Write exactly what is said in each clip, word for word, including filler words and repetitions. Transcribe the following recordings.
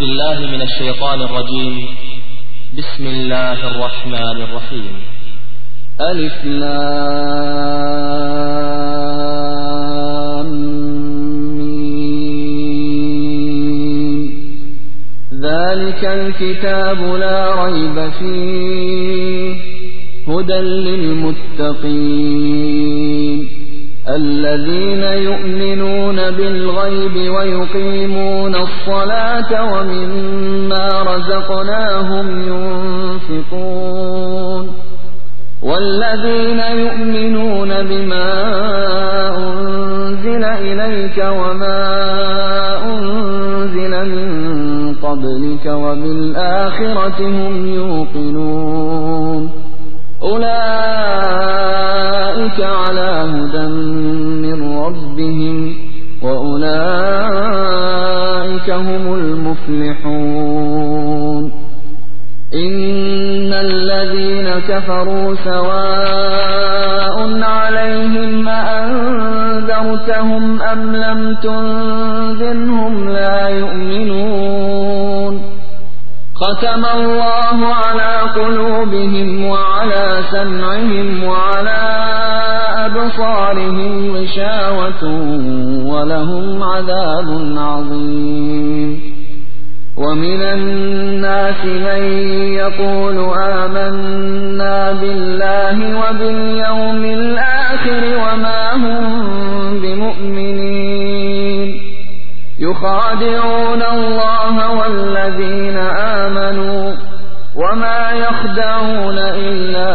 بالله من الشيطان الرجيم. بسم الله الرحمن الرحيم. ألف لام ميم. ذلك الكتاب لا ريب فيه هدى للمتقين الذين يؤمنون بالغيب ويقيمون الصلاة ومما رزقناهم ينفقون والذين يؤمنون بما أنزل إليك وما أنزل من قبلك وبالآخرة هم يوقنون أولئك على هدى من ربهم وأولئك هم المفلحون. إن الذين كفروا سواء عليهم أأنذرتهم أم لم تنذرهم لا يؤمنون. ختم الله على قلوبهم وعلى سمعهم وعلى أبصارهم غشاوة ولهم عذاب عظيم. ومن الناس من يقول آمنا بالله وباليوم الآخر وما هم بمؤمنين يخادعون الله والذين آمنوا وما يخدعون إلا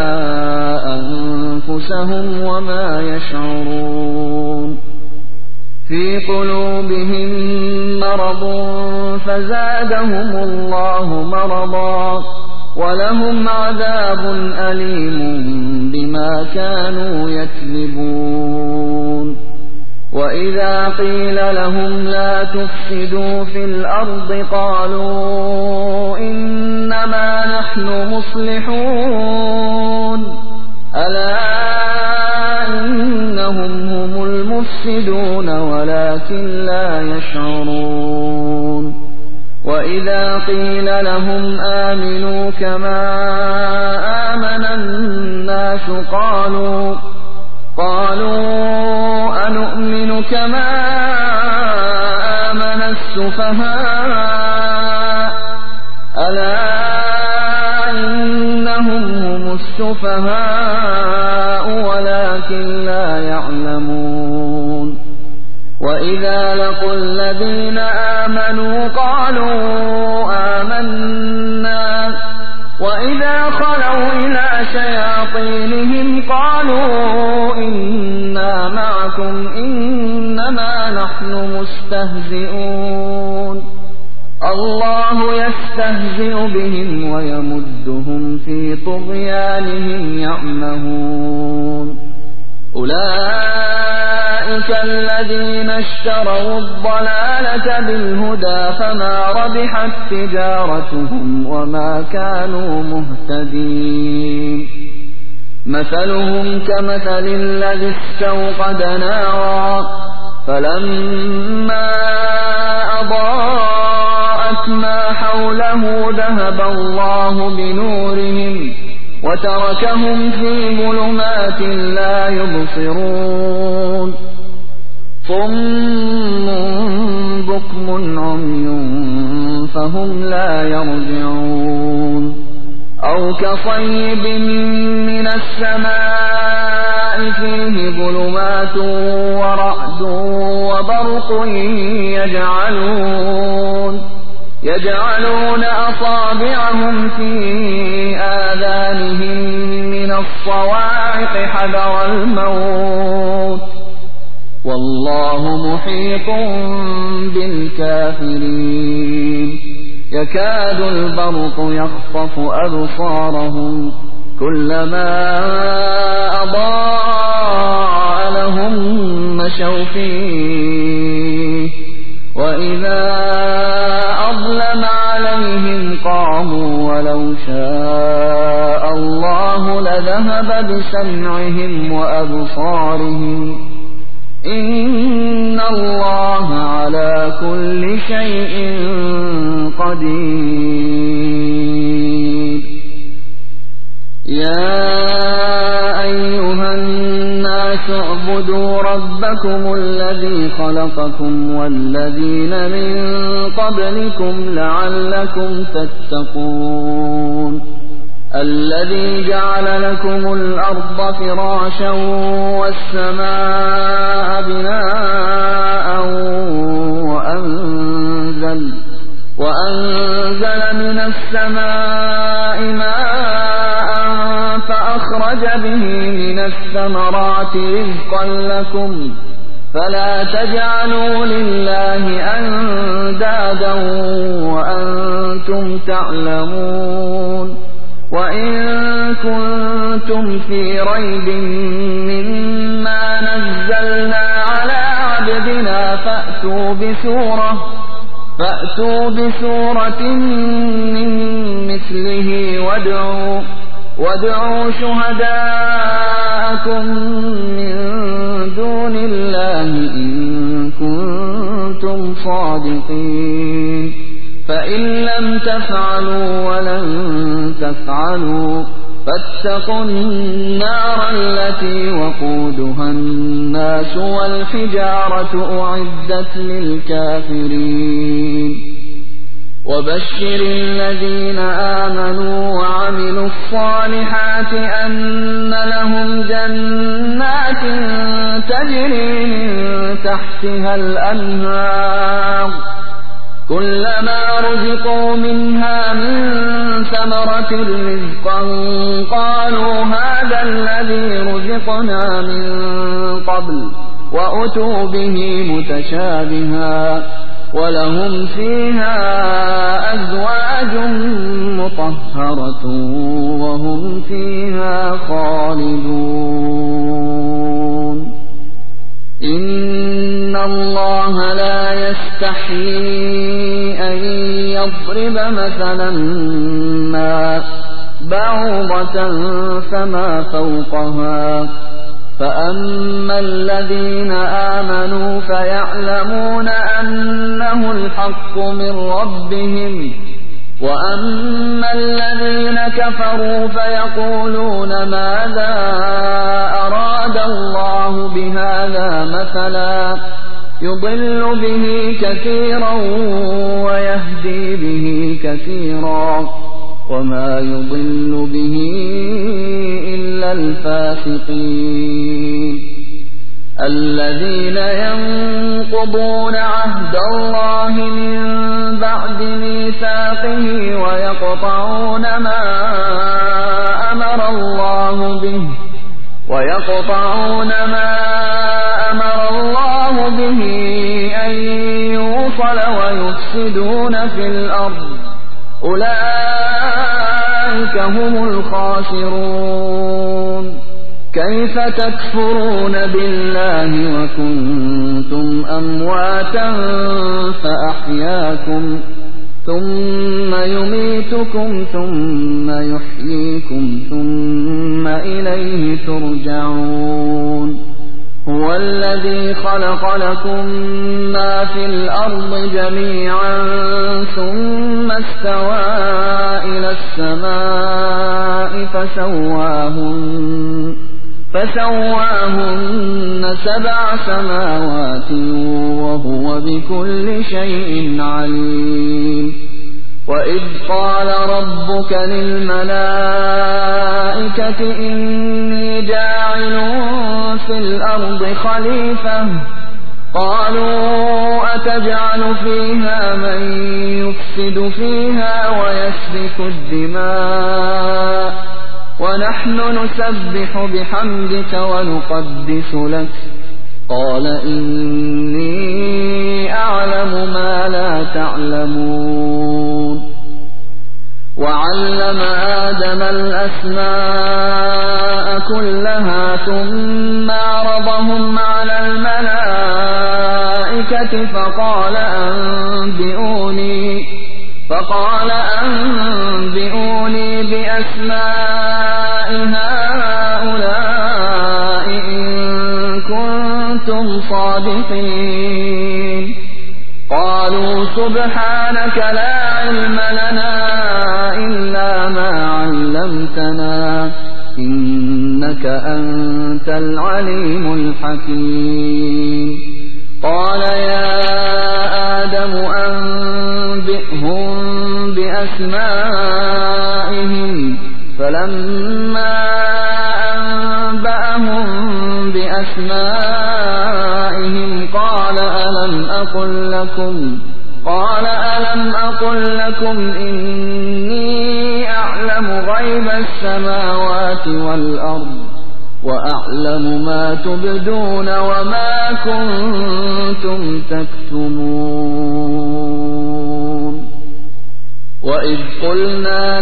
أنفسهم وما يشعرون. في قلوبهم مرض فزادهم الله مرضا ولهم عذاب أليم بما كانوا يكذبون. وإذا قيل لهم لا تفسدوا في الأرض قالوا إنما نحن مصلحون ألا إنهم هم المفسدون ولكن لا يشعرون. وإذا قيل لهم آمنوا كما آمن الناس قالوا قالوا أنؤمن كما آمن السفهاء ألا إنهم هم السفهاء ولكن لا يعلمون. وإذا لقوا الذين آمنوا قالوا آمنا وإذا خلوا إلى شياطينهم قالوا إنا معكم إنما نحن مستهزئون. الله يستهزئ بهم ويمدهم في طغيانهم يعمهون. أولئك الذين اشتروا الضلالة بالهدى فما ربحت تجارتهم وما كانوا مهتدين. مثلهم كمثل الذي استوقد نارا فلما أضاءت ما حوله ذهب الله بنورهم وتركهم في ظلمات لا يبصرون. صم بكم عمي فهم لا يرجعون. أو كصيب من السماء فيه ظلمات ورعد وبرق يجعلون يجعلون أصابعهم في آذانهم من الصواعق حذر الموت والله محيط بالكافرين. يكاد البرق يخطف أبصارهم كلما أضاء لهم مشوا فيه وإذا أظلم عليهم قاموا ولو شاء الله لذهب بسمعهم وأبصارهم إن الله على كل شيء قدير. يا أيها الناس اعبدوا ربكم الذي خلقكم والذين من قبلكم لعلكم تتقون. الذي جعل لكم الأرض فراشا والسماء بناء وأنزل, وأنزل من السماء ماء فأخرج به من الثمرات رزقا لكم فلا تجعلوا لله أندادا وأنتم تعلمون. وإن كنتم في ريب مما نزلنا على عبدنا فأتوا بسورة, فأتوا بسورة من مثله وادعوا, وادعوا شهداءكم من دون الله إن كنتم صادقين. فإن لم تفعلوا ولن تفعلوا فاتقوا النار التي وقودها الناس والحجارة أعدت للكافرين. وبشر الذين آمنوا وعملوا الصالحات أن لهم جنات تجري من تحتها الأنهار كلما رزقوا منها من ثمرة رزقا قالوا هذا الذي رزقنا من قبل وأتوا به متشابها ولهم فيها أزواج مطهرة وهم فيها خالدون. إن الله لا يستحيي أن يضرب مثلا ما بعوضة فما فوقها فأما الذين آمنوا فيعلمون أنه الحق من ربهم وأما الذين كفروا فيقولون ماذا أراد الله بهذا مثلا يضل به كثيرا ويهدي به كثيرا وما يضل به إلا الفاسقين. الذين ينقضون عهد الله من بعد ميثاقه ويقطعون ما أمر الله به ويقطعون ما أمر الله به أن يوصل ويفسدون في الأرض أولئك هم الخاسرون. كيف تكفرون بالله وكنتم أمواتا فأحياكم ثم يميتكم ثم يحييكم ثم إليه ترجعون. هو الذي خلق لكم ما في الأرض جميعا ثم استوى إلى السماء فسواهن, فسواهن سبع سماوات وهو بكل شيء عليم. وإذ قال ربك للملائكة إني جاعل في الأرض خليفة قالوا أتجعل فيها من يفسد فيها ويسفك الدماء ونحن نسبح بحمدك ونقدس لك قال إني أعلم ما لا تعلمون. وعلم آدم الأسماء كلها ثم عرضهم على الملائكة فقال أنبئوني فقال أنبئوني بأسماء هؤلاء إن كنتم صادقين قالوا سبحانك لا علم لنا إلا ما علمتنا إنك أنت العليم الحكيم قال يا آدم أنبئهم بأسمائهم فلما أنبأهم بأسمائهم قال ألم أقل لكم قال ألم أقل لكم إني أعلم غيب السماوات والأرض وأعلم ما تبدون وما كنتم تكتمون وإذ قلنا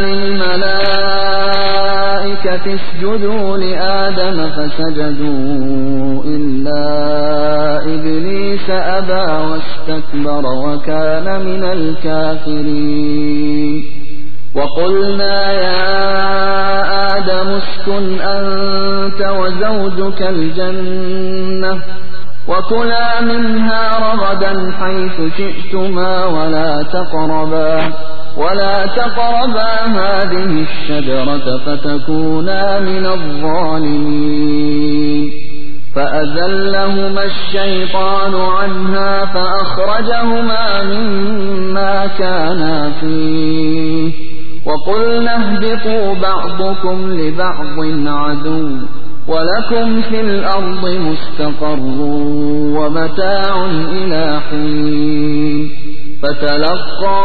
للملائكة اسجدوا لآدم فسجدوا إلا إبليس أبى واستكبر وكان من الكافرين وقلنا يا آدم اسكن أنت وزوجك الجنة وكلا منها رغدا حيث شئتما ولا تقربا ولا تقربا هذه الشجرة فتكونا من الظالمين فأزلهما الشيطان عنها فأخرجهما مما كانا فيه وقلنا اهبطوا بعضكم لبعض عدو ولكم في الأرض مستقر ومتاع إلى حين فتلقى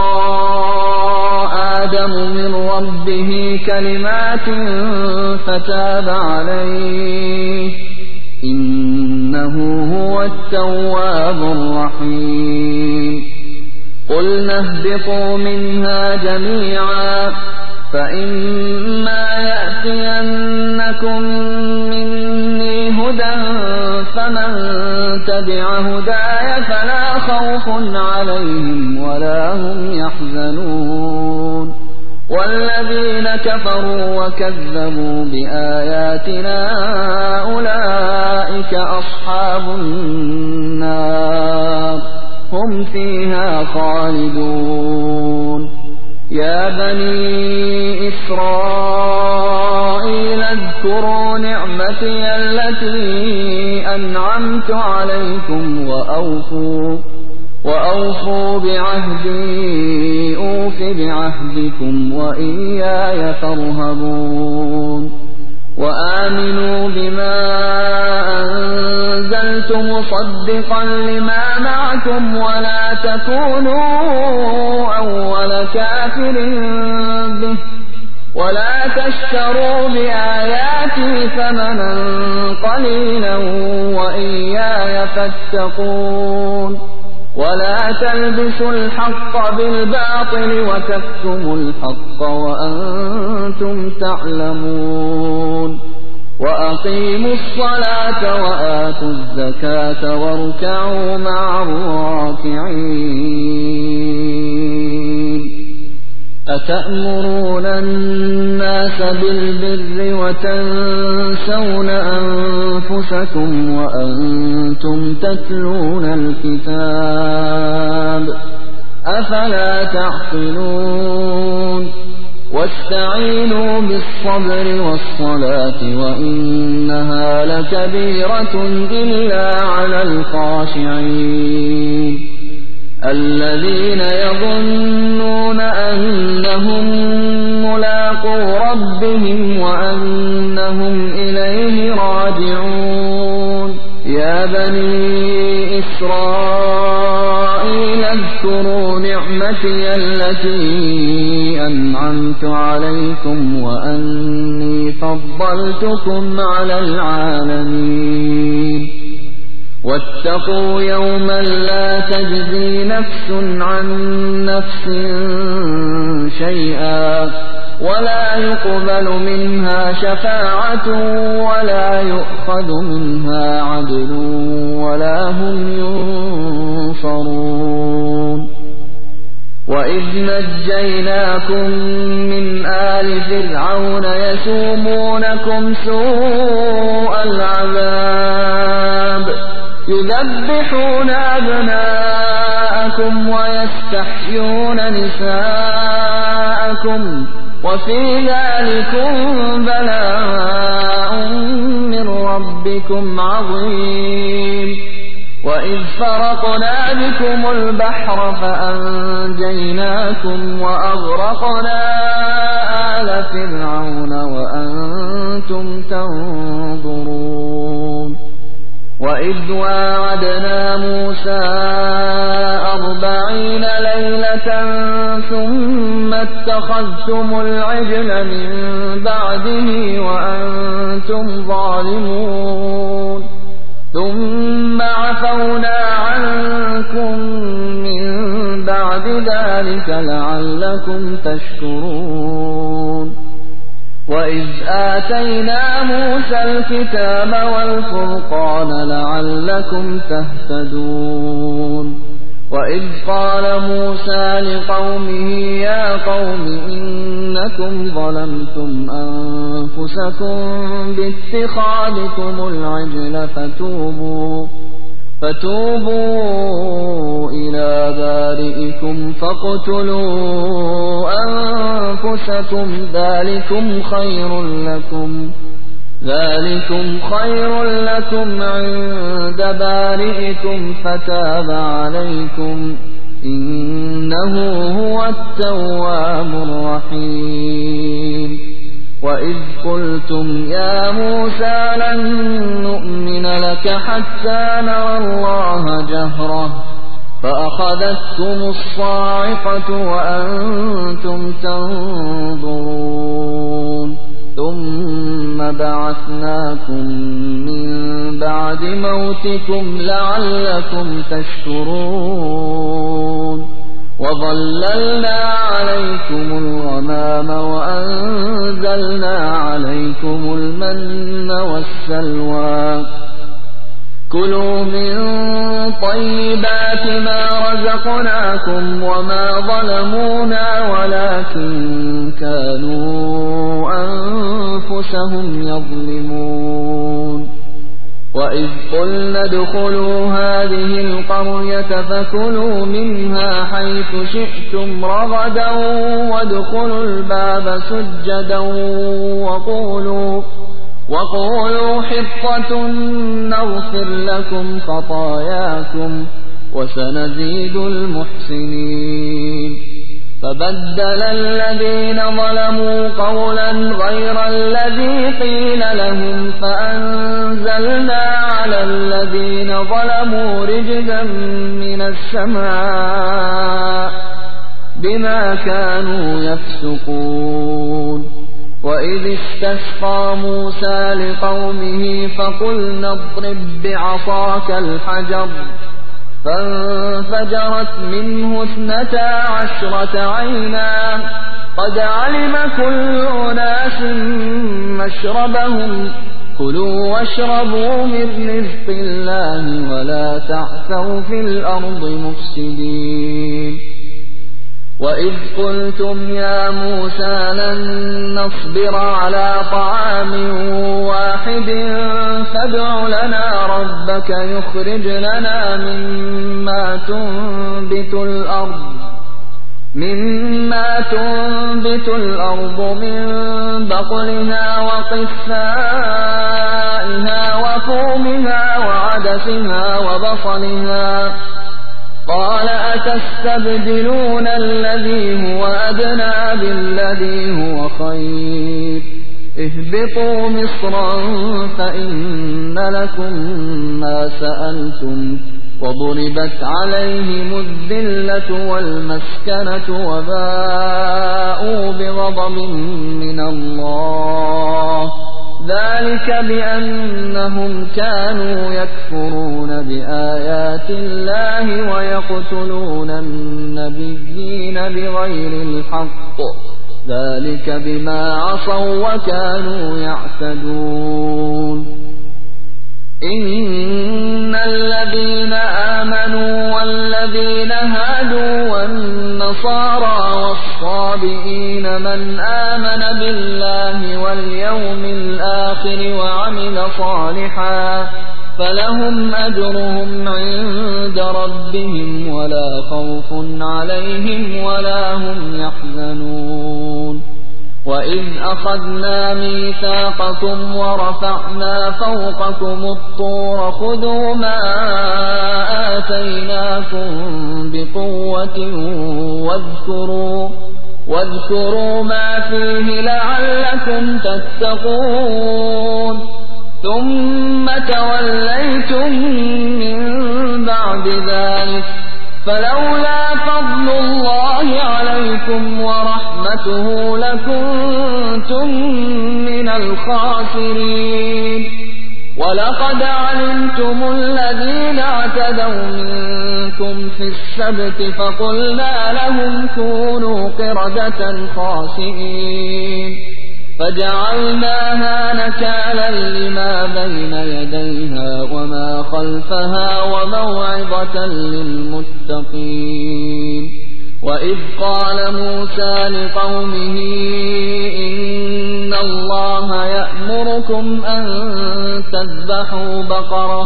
آدم من ربه كلمات فتاب عليه إنه هو التواب الرحيم قلنا اهبطوا منها جميعا فإما يأتينكم مني هدى فمن تبع هداي فلا خوف عليهم ولا هم يحزنون والذين كفروا وكذبوا بآياتنا أولئك أصحاب النار هم فيها خالدون يا بني إسرائيل اذكروا نعمتي التي أنعمت عليكم وأوفوا وأوفوا بعهدي أوف بعهدكم وإياي فارهبون وآمنوا بما أنزلت مصدقا لما معكم ولا تكونوا أول كافر به ولا تشتروا بآياتي ثمنا قليلا وإياي فاتقون ولا تلبسوا الحق بالباطل وتكتموا الحق وأنتم تعلمون وأقيموا الصلاة وآتوا الزكاة واركعوا مع الراكعين أتأمرون الناس بالبر وتنسون أنفسكم وأنتم تتلون الكتاب أفلا تعقلون واستعينوا بالصبر والصلاة وإنها لكبيرة إلا على الخاشعين الذين يظنون أنهم ملاقو ربهم وأنهم إليه راجعون يا بني إسرائيل اذكروا نعمتي التي أنعمت عليكم وأني فضلتكم على العالمين واتقوا يوما لا تجزي نفس عن نفس شيئا ولا يقبل منها شفاعة ولا يؤخذ منها عدل ولا هم ينصرون وإذ نجيناكم من آل فرعون يسومونكم سوء العذاب يذبحون أبناءكم ويستحيون نساءكم وفي ذلكم بلاء من ربكم عظيم وإذ فرقنا بكم البحر فأنجيناكم وأغرقنا آل فرعون وأنتم تنظرون وإذ واعدنا موسى أربعين ليلة ثم اتخذتم العجل من بعده وأنتم ظالمون ثم عفونا عنكم من بعد ذلك لعلكم تشكرون وإذ آتينا موسى الكتاب والفرقان لعلكم تهتدون وإذ قال موسى لقومه يا قوم إنكم ظلمتم أنفسكم باتخاذكم العجل فتوبوا فتوبوا إلى بارئكم فاقتلوا أنفسكم ذلكم خير لكم ذلكم خير لكم عند بارئكم فتاب عليكم إنه هو التواب الرحيم وإذ قلتم يا موسى لن نؤمن لك حتى نرى الله جهرة فأخذتكم الصاعقة وأنتم تنظرون ثم بعثناكم من بعد موتكم لعلكم تشكرون وظللنا عليكم الغمام وأنزلنا عليكم المن والسلوى كلوا من طيبات ما رزقناكم وما ظلمونا ولكن كانوا أنفسهم يظلمون وإذ قلنا ادخلوا هذه القرية فكلوا منها حيث شئتم رغدا وادخلوا الباب سجدا وقولوا وقولوا حطة نغفر لكم خطاياكم وسنزيد المحسنين فبدل الذين ظلموا قولا غير الذي قيل لهم فأنزلنا على الذين ظلموا رجزا من السماء بما كانوا يفسقون وإذ استسقى موسى لقومه فقلنا اضرب بعصاك الحجر فانفجرت منه اثنتا عشرة عينا قد علم كل أناس مشربهم كلوا واشربوا من رزق الله ولا تعثوا في الأرض مفسدين وإذ قلتم يا موسى لن نصبر على طعام واحد فادع لنا ربك يخرج لنا مما تنبت الأرض مما تنبت الأرض من بقلها وقثائها وفومها وعدسها وبصلها قال أتستبدلون الذي هو أدنى بالذي هو خير اهبطوا مصرا فإن لكم ما سألتم وضربت عليهم الذلة والمسكنة وباءوا بغضب من الله ذلك بأنهم كانوا يكفرون بآيات الله ويقتلون النبيين بغير الحق ذلك بما عصوا وكانوا يعتدون إن الذين آمنوا والذين هادوا والنصارى والصابئين من آمن بالله واليوم الآخر وعمل صالحا فلهم أجرهم عند ربهم ولا خوف عليهم ولا هم يحزنون وإذ أخذنا ميثاقكم ورفعنا فوقكم الطور خذوا ما آتيناكم بقوة واذكروا, واذكروا ما فيه لعلكم تتقون ثم توليتم من بعد ذلك فلولا فضل الله عليكم ورحمته لكنتم من الخاسرين ولقد علمتم الذين اعتدوا منكم في السبت فقلنا لهم كونوا قردة خاسئين فجعلناها نكالا لما بين يديها وما خلفها وموعظة للمتقين وإذ قال موسى لقومه إن الله يأمركم أن تذبحوا بقرة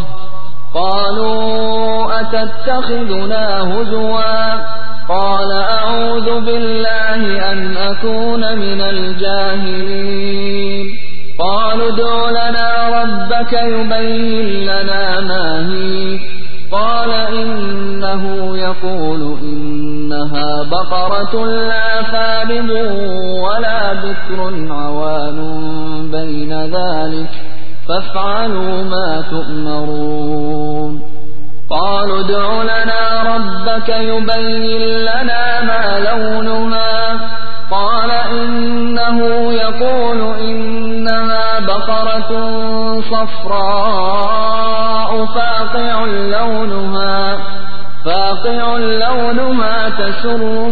قالوا أتتخذنا هزوا قال أعوذ بالله أن أكون من الجاهلين قالوا ادع لنا ربك يبين لنا ما هي قال إنه يقول إنها بقرة لا فارض ولا بكر عوان بين ذلك فافعلوا ما تؤمرون قالوا ادع لنا ربك يبين لنا ما لونها قال إنه يقول إنها بقرة صفراء فاقع لونها فاقع لونها تسر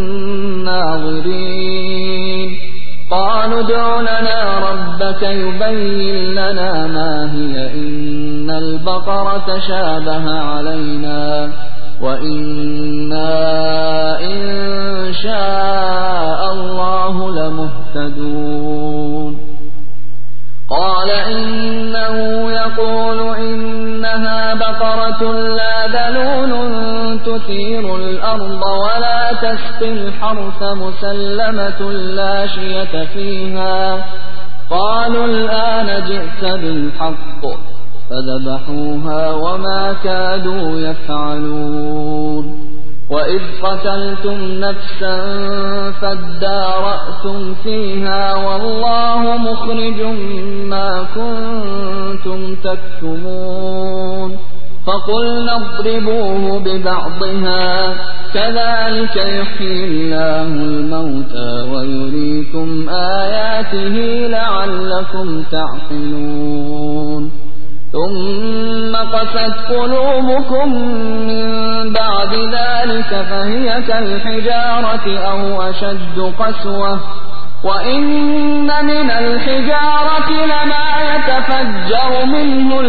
الناظرين قالوا ادع لنا ربك يبين لنا ما هي إن البقرة شابه علينا وإنا إن شاء الله لمهتدون قال إنه يقول إنها بقرة لا ذلول تثير الأرض ولا تسقي الحرث مسلمة لا شية فيها قالوا الآن جئت بالحق فذبحوها وما كادوا يفعلون وإذ قتلتم نفسا فادارأتم فيها والله مخرج ما كنتم تكتمون فقلنا اضربوه ببعضها كذلك يحيي الله الموتى ويريكم آياته لعلكم تعقلون ثم قست قلوبكم من بعد ذلك فهي كالحجارة أو أشد قسوة وإن من الحجارة لما يتفجر منه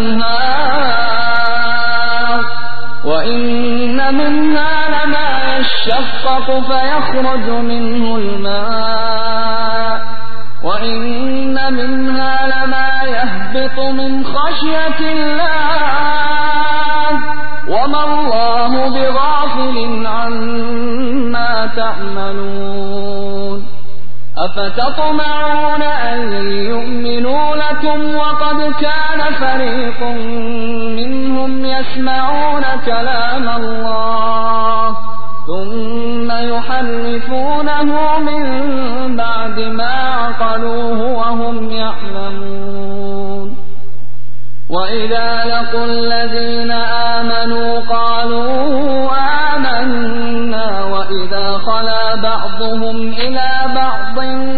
الأنهار وإن منها لما يشقق فيخرج منه الماء وإن منها لما يهبط من خشية الله وما الله بغافل عما تعملون أفتطمعون أن يؤمنوا لكم وقد كان فريق منهم يسمعون كلام الله ثم يحرفونه من بعد ما عقلوه وهم يعلمون وإذا لقوا الذين آمنوا قالوا آمنا وإذا خلا بعضهم إلى بعض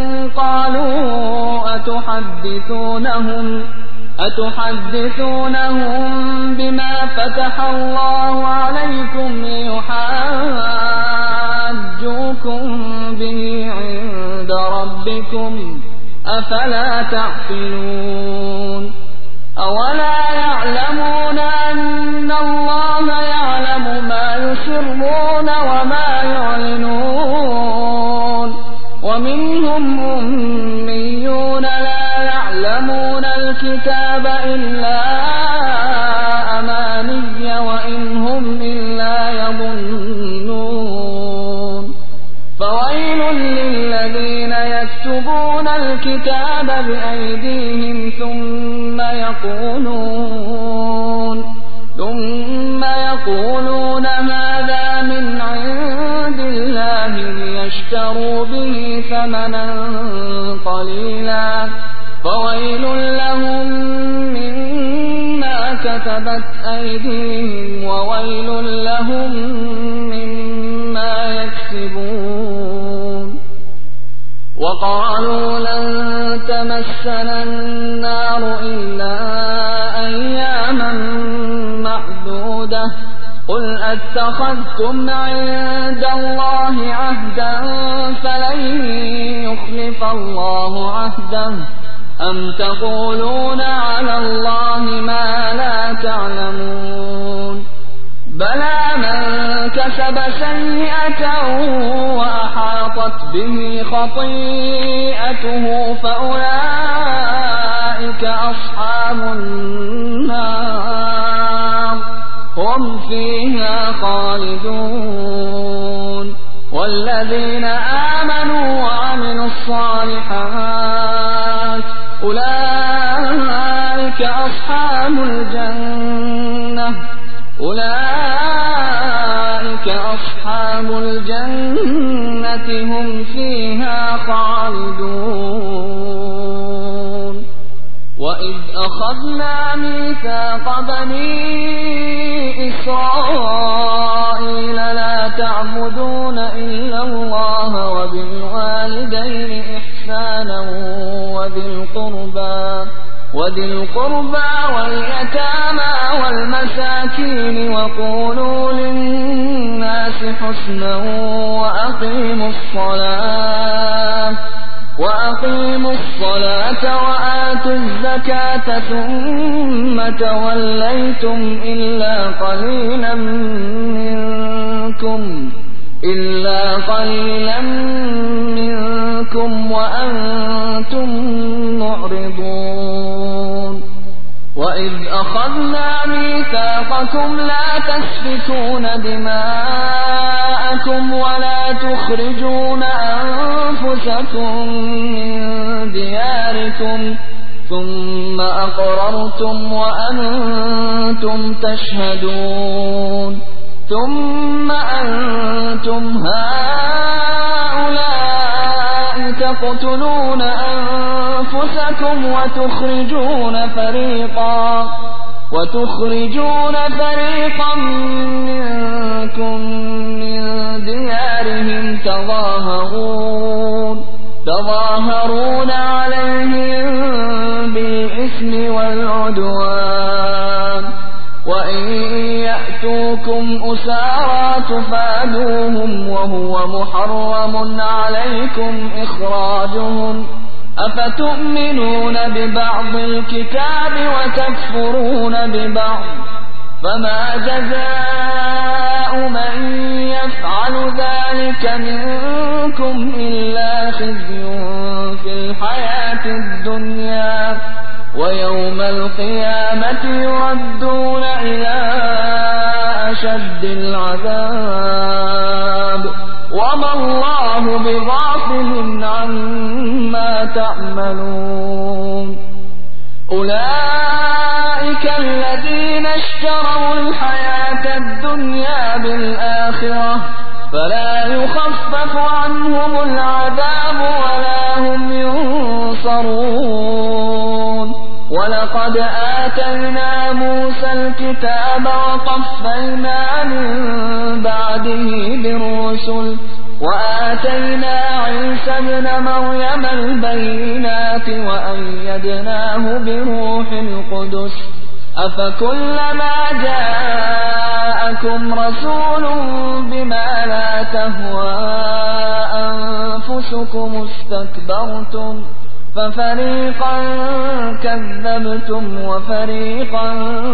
قالوا أتحدثونهم أتحدثونهم بما فتح الله عليكم ليحاجوكم به عند ربكم أفلا تعقلون أولا يعلمون أن الله يعلم ما يسرون وما يعلنون ومنهم أميون لا يعلمون الكتاب إلا أماني وإن هم إلا يظنون فويل للذين يكتبون الكتاب بأيديهم ثم يقولون ثم يقولون هذا من عند الله ليشتروا به ثمنا قليلا فويل لهم مما كتبت أيديهم وويل لهم مما يكسبون وقالوا لن تمسنا النار إلا أياما معدودة قل أتخذتم عند الله عهدا فلن يخلف الله عهده أم تقولون على الله ما لا تعلمون بلى من كسب سيئة وأحاطت به خطيئته فأولئك أصحاب النار هم فيها خالدون والذين آمنوا وعملوا الصالحات أولئك أصحاب الجنة أولئك أصحاب الجنة هم فيها خالدون وإذ أخذنا ميثاق بني إسرائيل لا تعبدون إلا الله وبالوالدين إحسانا وذي القربى وذي القربى واليتامى والمساكين وقولوا للناس حسنا وأقيموا الصلاة وأقيموا الصلاة وآتوا الزكاة ثم توليتم إلا قليلا منكم إلا قليلا منكم وأنتم معرضون وإذ أخذنا ميثاقكم لا تسفكون دماءكم ولا تخرجون أنفسكم من دياركم ثم أقررتم وأنتم تشهدون ثم أنتم هؤلاء تقتلون أنفسكم وتخرجون فريقا وتخرجون فريقا منكم من ديارهم تظاهرون تظاهرون عليهم بالإثم والعدوان وإن يأتوكم أسارى تفادوهم وهو محرم عليكم إخراجهم أفتؤمنون ببعض الكتاب وتكفرون ببعض فما جزاء من يفعل ذلك منكم إلا خزي في الحياة الدنيا ويوم القيامة يردون إلى أشد العذاب وما الله بغافل عما تعملون أولئك الذين اشتروا الحياة الدنيا بالآخرة فلا يخفف عنهم العذاب ولا هم ينصرون ولقد آتينا موسى الكتاب وقفينا من بعده بالرسل وآتينا عيسى ابن مريم البينات وأيدناه بروح القدس أفكلما جاءكم رسول بما لا تهوى أنفسكم استكبرتم ففريقا كذبتم وفريقا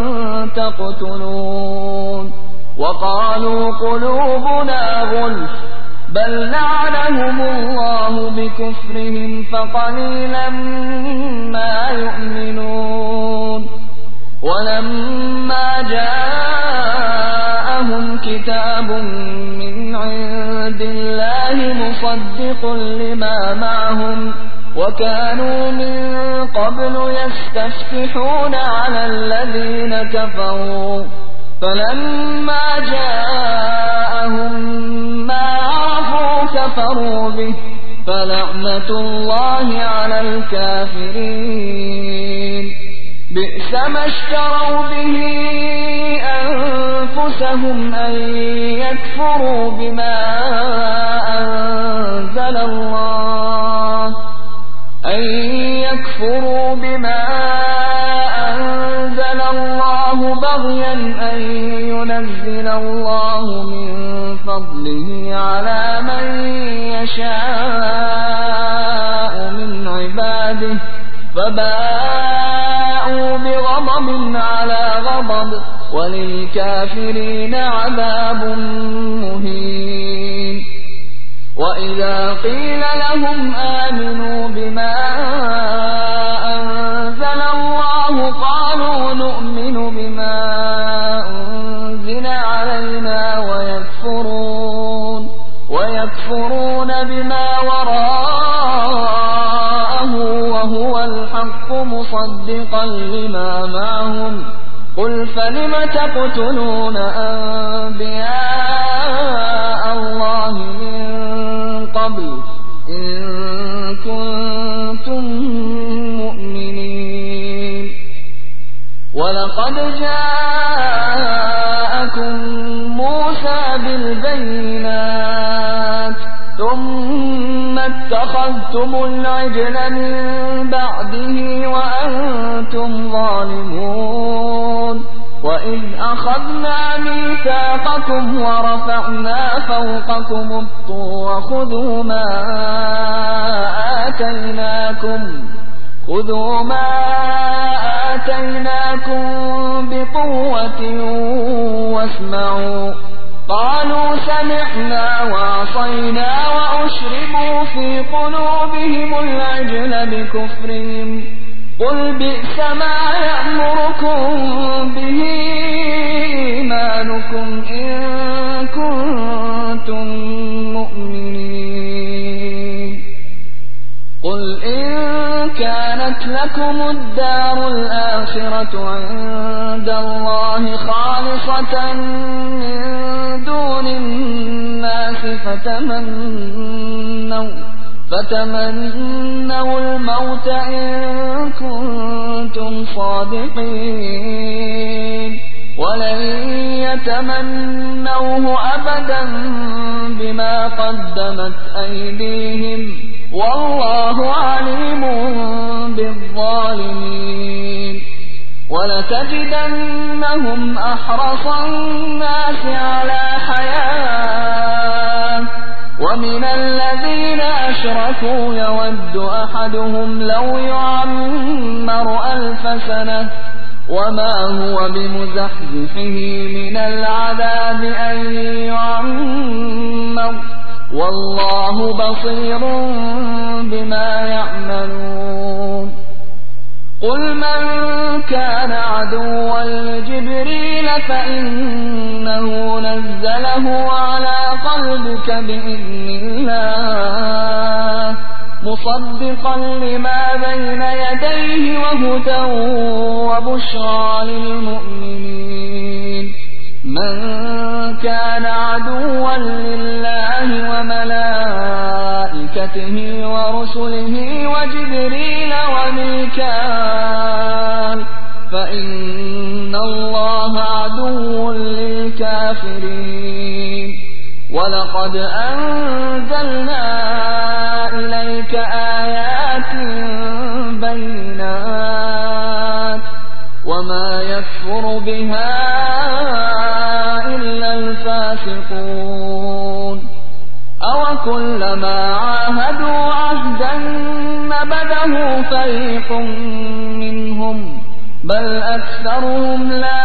تقتلون وقالوا قلوبنا غلف بل لعنهم الله بكفرهم فقليلا ما يؤمنون ولما جاءهم كتاب من عند الله مصدق لما معهم وكانوا من قبل يستفتحون على الذين كفروا فلما جاءهم ما عرفوا كفروا به فلعنة الله على الكافرين بئس ما اشتروا به أنفسهم أن يكفروا بما أنزل الله أن يكفروا بما أنزل الله بغيا أن ينزل الله من فضله على من يشاء من عباده فباءوا بغضب على غضب وللكافرين عذاب مهين وإذا قيل لهم آمنوا بما أنزل الله قالوا نؤمن بما أنزل علينا ويكفرون ويكفرون بما وراءه وهو الحق مصدقا لما معهم قل فلم تقتلون أنبياء الله من قبل إن كنتم مؤمنين ولقد جاءكم موسى بالبينات ثم اتخذتم العجل من بعده وأنتم ظالمون وإذ أخذنا ميثاقكم ورفعنا فوقكم الطور خذوا ما آتيناكم خذوا ما آتيناكم بقوة واسمعوا قالوا سمعنا وعصينا وأشربوا في قلوبهم العجل بكفرهم قل بئس ما يأمركم به إيمانكم إن كنتم مؤمنين قل إن كانت لكم الدار الآخرة عند الله خالصة من دون الناس فتمنوا فتمنوا الموت إن كنتم صادقين ولن يتمنوه أبدا بما قدمت أيديهم والله عليم بالظالمين ولتجدنهم أحرص الناس على حياة ومن الذين أشركوا يود أحدهم لو يعمر ألف سنة وما هو بمزحزحه من العذاب أن يعمر والله بصير بما يعملون قل من كان عدوا لجبريل فإنه نزله على قلبك بإذن الله مصدقا لما بين يديه وهدى وبشرى للمؤمنين من كان عدوا لله وملائكته ورسله وجبريل وميكال فإن الله عدو للكافرين ولقد أنزلنا إليك آيات بينات وما يكفر بها إلا الفاسقون أوكلما عاهدوا عهدا نبذه فريق منهم بل أكثرهم لا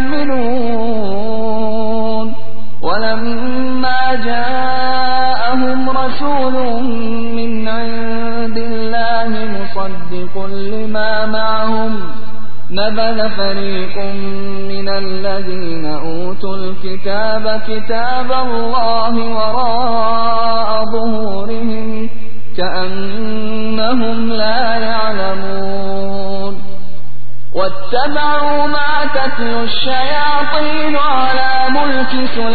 يؤمنون ولما جاءهم رسول من عند الله مصدق لما معهم نبذ فريق من الذين أوتوا الكتاب كتاب الله وراء ظهورهم كأنهم لا يعلمون واتبعوا ما تتلو الشياطين على ملك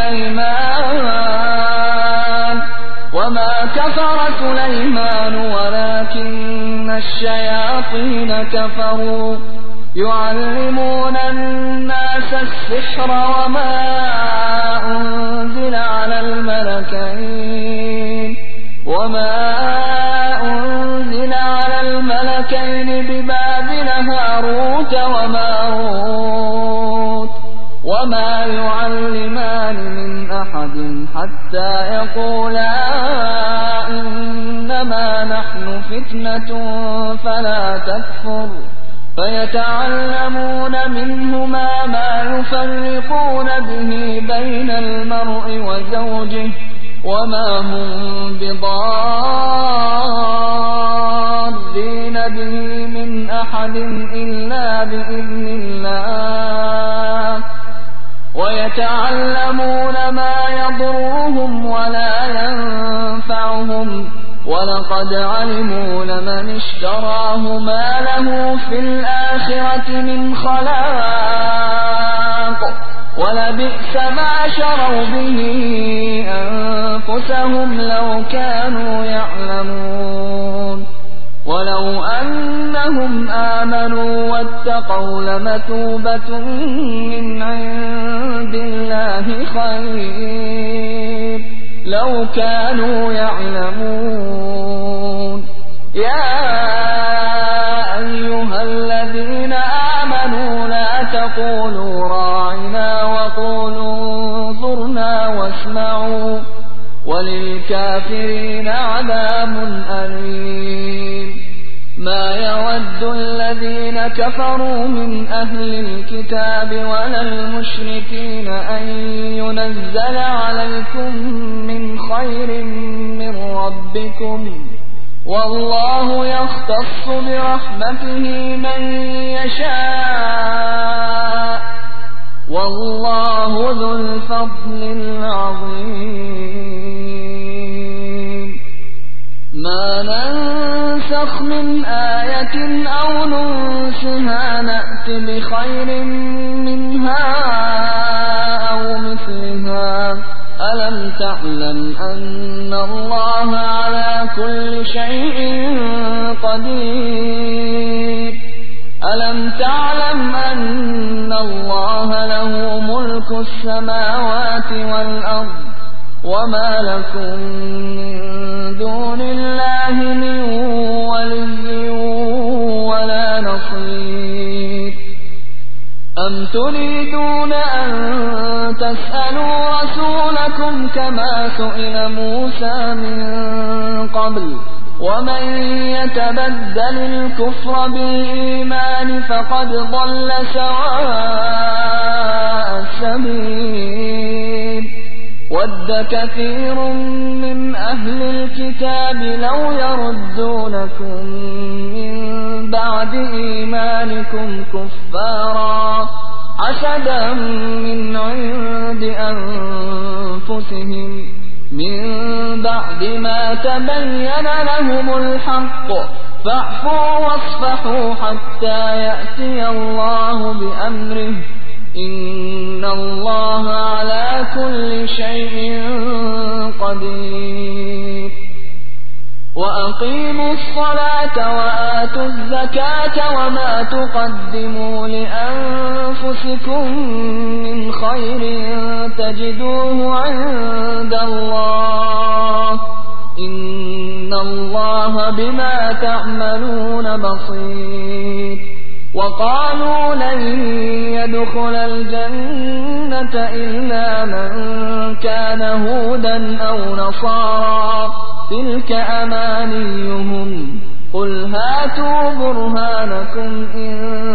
سليمان وما كفر سليمان ولكن الشياطين كفروا يعلمون الناس السحر وما أنزل على الملكين وما أنزل على الملكين ببابل هاروت وماروت وما يعلمان من أحد حتى يقولا إنما نحن فتنة فلا تكفر فيتعلمون منهما ما يفرقون به بين المرء وزوجه وما هم بضارين به من أحد إلا بإذن الله ويتعلمون ما يضرهم ولا ينفعهم ولقد علموا لمن اشتراه ما له في الآخرة من خلاق ولبئس ما شروا به أنفسهم لو كانوا يعلمون ولو أنهم آمنوا واتقوا لمثوبة من عند الله خير لو كانوا يعلمون يا أيها الذين آمنوا لا تقولوا راعنا وقولوا انظرنا واسمعوا وللكافرين عذاب أليم ما يود الذين كفروا من أهل الكتاب ولا المشركين أن ينزل عليكم من خير من ربكم والله يختص برحمته من يشاء والله ذو الفضل العظيم ما ننسخ من آية أو ننسها نأت بخير منها أو مثلها ألم تعلم أن الله على كل شيء قدير ألم تعلم أن الله له ملك السماوات والأرض وما لكم من دون الله من ولي ولا نصير أم تريدون أن تسألوا رسولكم كما سئل موسى من قبل ومن يتبدل الكفر بالإيمان فقد ضل سواء السبيل ود كثير من أهل الكتاب لو يردونكم من بعد إيمانكم كفارا حسدا من عند أنفسهم من بعد ما تبين لهم الحق فاعفوا واصفحوا حتى يأتي الله بأمره إن الله على كل شيء قدير وأقيموا الصلاة وآتوا الزكاة وما تقدموا لأنفسكم من خير تجدوه عند الله إن الله بما تعملون بصير وقالوا لن يدخل الجنة إلا من كان هودا أو نصارى تلك أمانيهم قل هاتوا برهانكم إن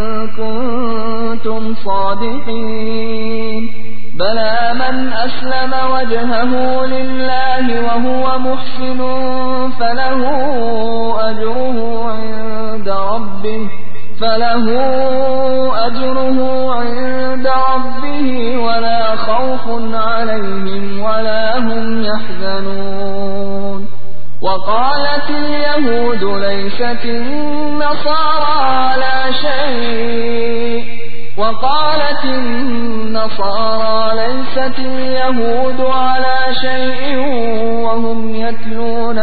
كنتم صادقين بلى من أسلم وجهه لله وهو محسن فله أجره عند ربه فله أجره عند ربه ولا خوف عليهم ولا هم يحزنون وقالت اليهود ليست النصارى على شيء وقالت النصارى ليست اليهود على شيء وهم يتلون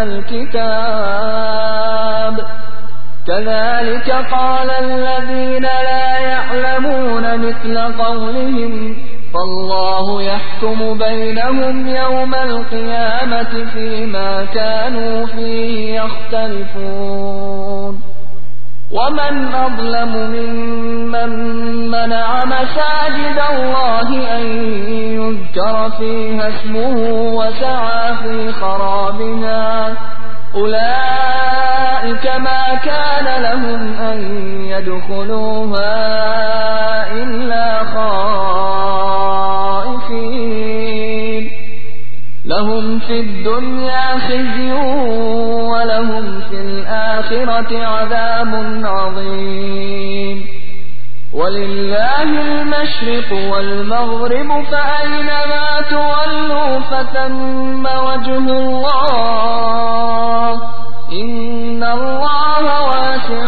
الكتاب كذلك قال الذين لا يعلمون مثل قولهم فالله يحكم بينهم يوم القيامة فيما كانوا فيه يختلفون ومن أظلم ممن منع مساجد الله أن يذكر فيها اسمه وسعى في خرابها أولئك ما كان لهم أن يدخلوها إلا خائفين لهم في الدنيا خزي ولهم في الآخرة عذاب عظيم ولله المشرق والمغرب فأينما تولوا فثم وجه الله إن الله واسع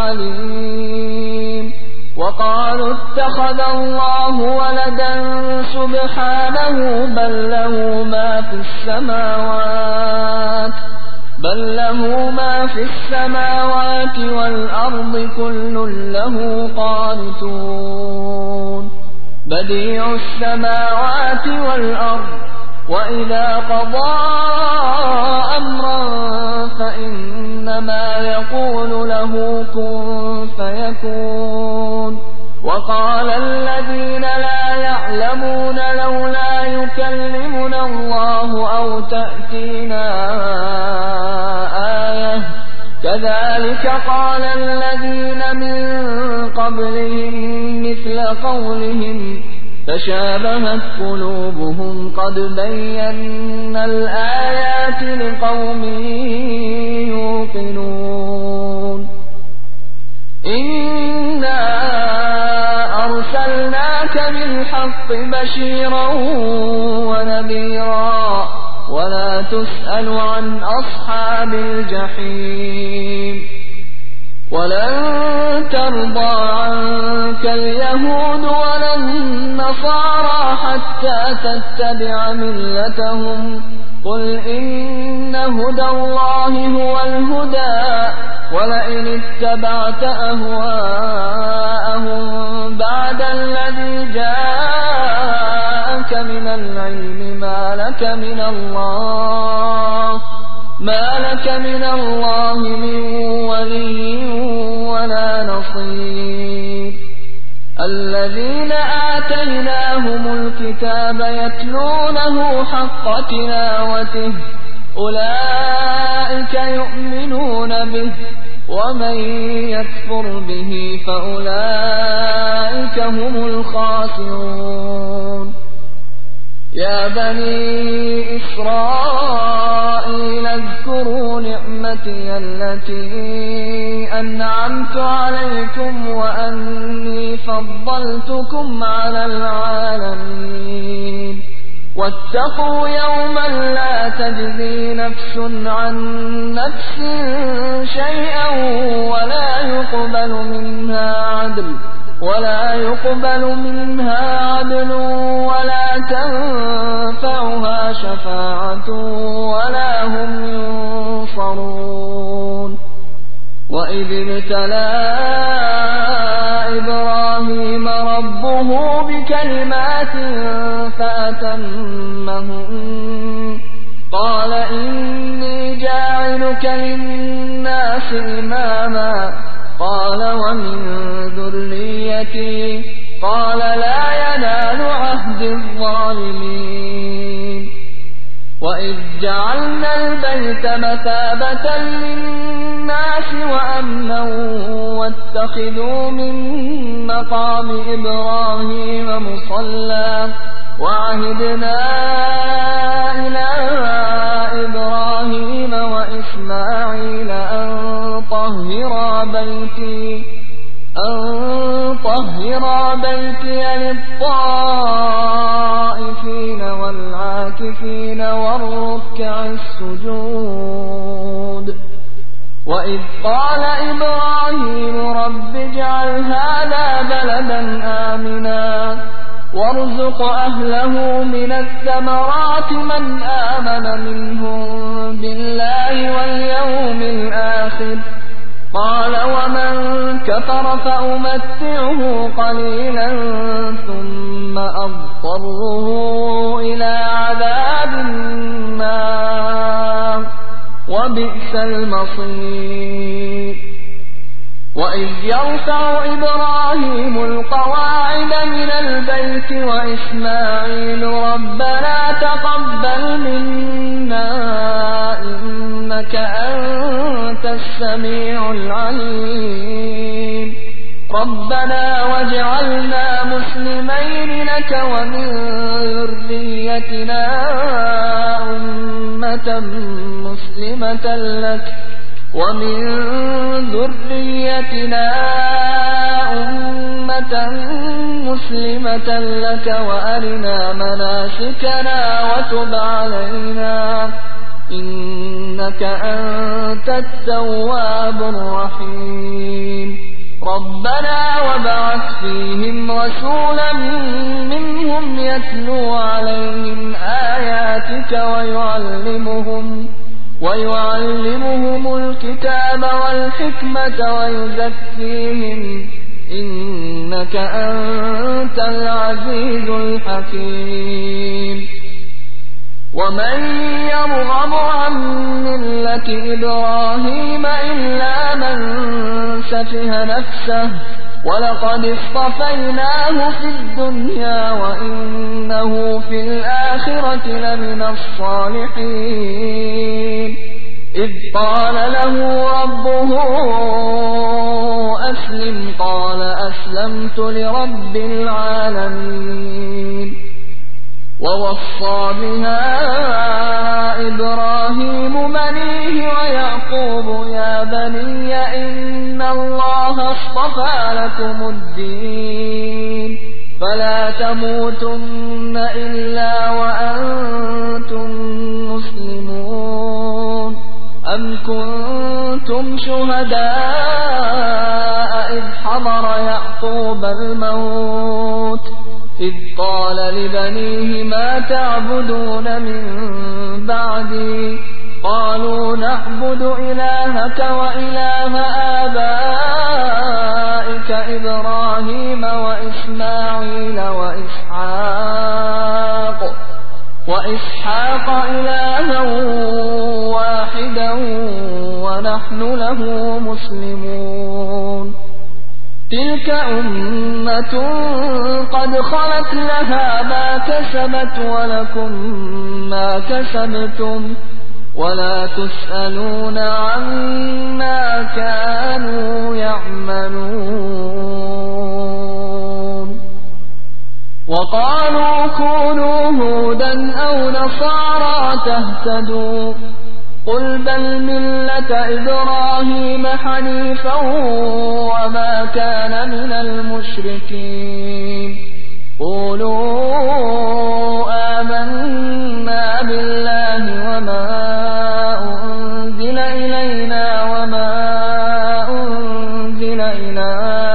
عليم وقالوا اتخذ الله ولدا سبحانه بل له ما في السماوات بل له ما في السماوات والأرض كل له قانتون بديع السماوات والأرض وإذا قضى أمرا فإنما يقول له كن فيكون وقال الذين لا يعلمون لولا يكلمنا الله أو تأتينا آية كذلك قال الذين من قبلهم مثل قولهم تشابهت قلوبهم قد بينا الآيات لقوم يوقنون إنا أرسلناك بالحق بشيرا ونذيرا ولا تسأل عن أصحاب الجحيم ولن ترضى عنك اليهود ولا النصارى حتى تتبع ملتهم قل إن هدى الله هو الهدى ولئن اتبعت أهواءهم بعد الذي جاءك من العلم ما لك من الله ما لك من الله من ولي ولا نصير الذين آتيناهم الكتاب يتلونه حق تلاوته أولئك يؤمنون به ومن يكفر به فأولئك هم الخاسرون يا بني إسرائيل اذكروا نعمتي التي أنعمت عليكم وأني فضلتكم على العالمين واتقوا يوما لا تجزي نفس عن نفس شيئا ولا يقبل منها عدل ولا يقبل منها عدل ولا تنفعها شفاعة ولا هم ينصرون وإذ ابتلى إبراهيم ربه بكلمات فأتمهن قال إني جاعلك للناس إماما قال ومن ذريتي قال لا ينال عهد الظالمين وإذ جعلنا البيت مثابة للناس الناس وأمنا واتخذوا من مقام إبراهيم مصلى وعهدنا إلى إبراهيم وإسماعيل أن طهرا بيتي أن طهرا بيتي للطائفين والعاكفين والركع السجود وإذ قال إبراهيم رب اجعل هذا بلدا آمنا وارزق أهله من الثمرات من آمن منهم بالله واليوم الآخر قال ومن كفر فأمتعه قليلا ثم أضطره إلى عذاب النار وبئس المصير وإذ يرفع إبراهيم القواعد من البيت وإسماعيل ربنا تقبل منا إنك أنت السميع العليم ربنا واجعلنا مسلمين لك ومن ذريتنا أمة مسلمة لك ومن ذريتنا أمة مسلمة لك وأرنا مناسكنا وتب علينا إنك أنت التواب الرحيم ربنا وابعث فيهم رسولا منهم يتلو عليهم آياتك ويعلمهم ويعلمهم الكتاب والحكمة ويزكيهم إنك أنت العزيز الحكيم ومن يرغب عن ملة إبراهيم إلا من سفه نفسه ولقد اصطفيناه في الدنيا وإنه في الآخرة لمن الصالحين إذ قال له ربه أسلم قال أسلمت لرب العالمين ووصى بها إبراهيم بنيه ويعقوب يا بني إن الله اصطفى لكم الدين فلا تموتن إلا وأنتم مسلمون أم كنتم شهداء إذ حضر يعقوب الموت إذ قال لبنيه ما تعبدون من بعدي قالوا نعبد إلهك وإله آبائك إبراهيم وإسماعيل وإسحاق وإسحاق إلها واحدا ونحن له مسلمون تلك أمة قد خلت لها ما كسبت ولكم ما كسبتم ولا تسألون عما كانوا يعملون وقالوا كونوا هودا أو نصارى تهتدوا قل بل ملة إبراهيم حنيفا وما كان من المشركين قولوا آمنا بالله وما أنزل إلينا وما أنزل إلى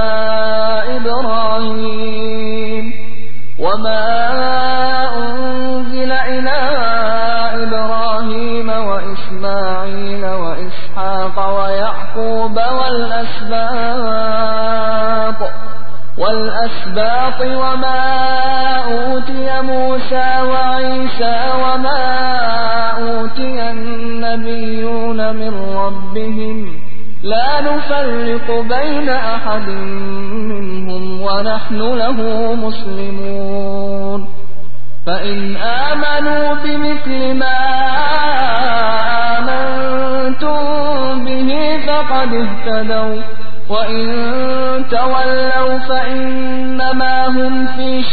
إبراهيم وما أنزل إلى إبراهيم وإسماعيل وإسحاق ويعقوب والأسباط والأسباط وما أوتي موسى وعيسى وما أوتي النبيون من ربهم لا نفرق بين أحد منهم ونحن له مسلمون فإن آمنوا بمثل ما آمنتم به فقد اهتدوا وإن تولوا فإنما هم في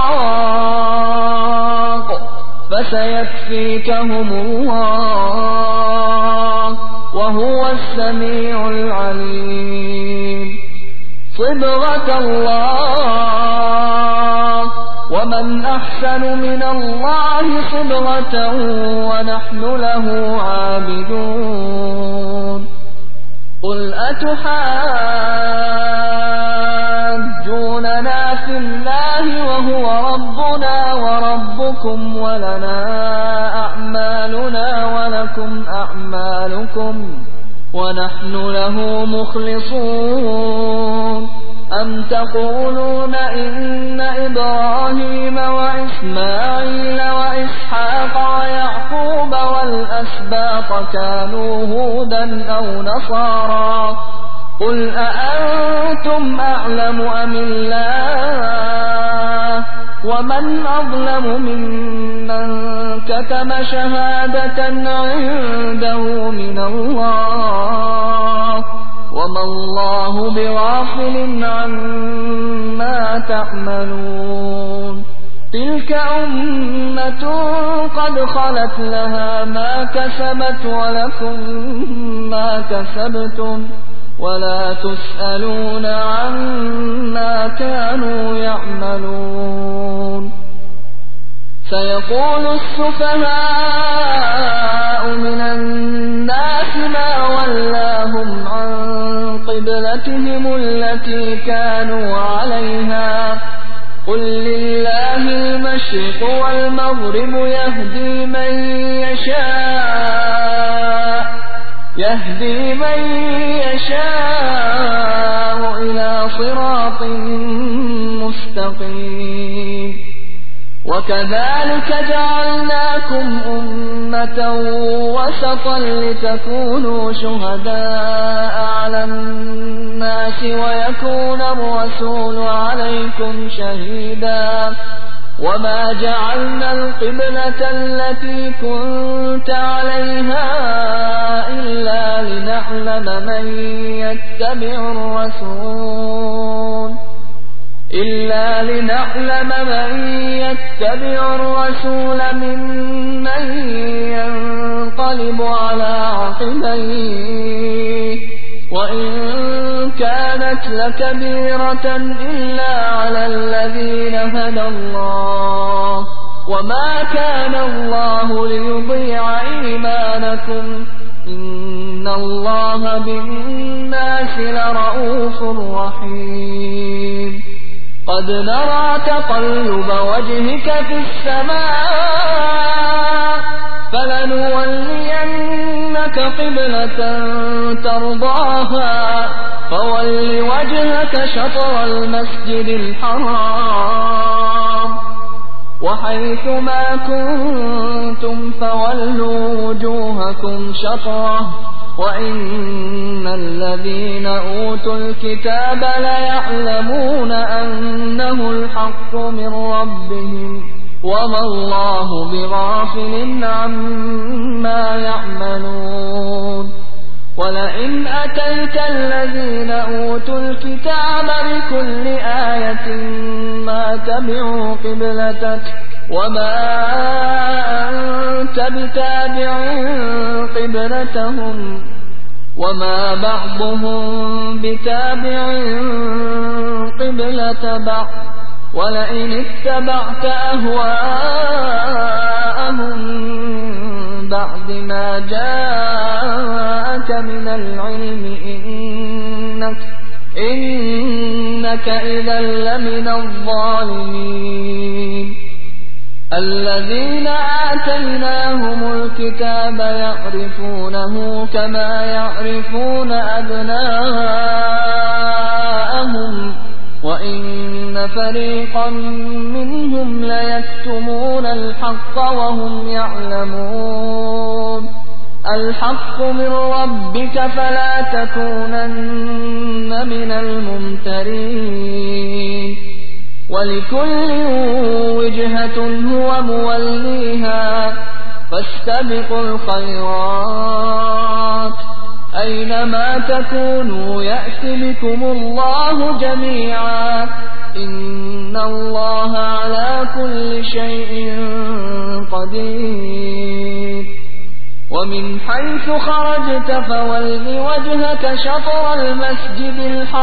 شقاق فسيكفيكهم الله وهو السميع العليم صبغة الله ومن أحسن من الله صبغة ونحن له عابدون قل أتحاجوننا في الله وهو ربنا وربكم ولنا أعمالنا ولكم أعمالكم ونحن له مخلصون أم تقولون إن إبراهيم وإسماعيل وإسحاق ويعقوب والأسباط كانوا هودا أو نصارى قل أأنتم أعلم أم الله ومن أظلم ممن كتم شهادة عنده من الله وما الله بغافل عما تعملون تلك أمة قد خلت لها ما كسبت ولكم ما كسبتم ولا تسألون عما كانوا يعملون سيقول السفهاء من الناس ما ولاهم عن قبلتهم التي كانوا عليها قل لله المشرق والمغرب يهدي من يشاء يهدي من يشاء إلى صراط مستقيم وكذلك جعلناكم أمة وسطا لتكونوا شهداء على الناس ويكون الرسول عليكم شهيدا وما جعلنا القبلة التي كنت عليها إلا لنعلم من يتبع الرسول إلا لنعلم من يتبع الرسول ممن ينقلب على عقبيه وإن كانت لكبيرة إلا على الذين هدى الله وما كان الله ليضيع إيمانكم إن الله بالناس لرءوف رحيم قد نرى تقلب وجهك في السماء فلنولينك قبلة ترضاها فول وجهك شطر المسجد الحرام وحيث ما كنتم فولوا وجوهكم شطره وإن الذين أوتوا الكتاب ليعلمون أنه الحق من ربهم وما الله بغافل عما يعملون ولئن أتيت الذين أوتوا الكتاب بكل آية ما تبعوا قبلتك وما أنت بتابع قبلتهم وما بعضهم بتابع قبلة بعض ولئن اتبعت أهواءهم بعد ما جاءك من العلم إنك, إنك إذا لمن الظالمين الذين آتيناهم الكتاب يعرفونه كما يعرفون أبناءهم وإن فريقا منهم ليكتمون الحق وهم يعلمون الحق من ربك فلا تكونن من الممترين ولكل وجهة هو موليها فاستبقوا الخيرات أينما تكونوا يأت بكم الله جميعا إن الله على كل شيء قدير ومن حيث خرجت فول وجهك شطر المسجد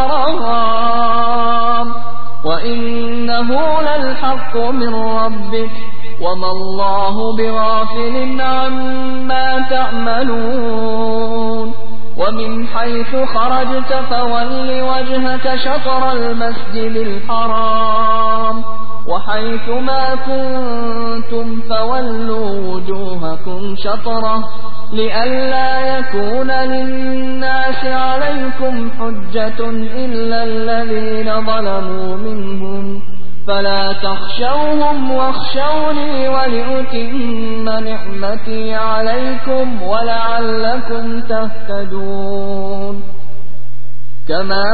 الحرام وإنه للحق من ربك وما الله بغافل عما تعملون ومن حيث خرجت فول وجهك شطر المسجد الحرام وحيث ما كنتم فولوا وجوهكم شطره لئلا يكون للناس عليكم حجة إلا الذين ظلموا منهم فلا تخشوهم واخشوني ولأتم نعمتي عليكم ولعلكم تهتدون كما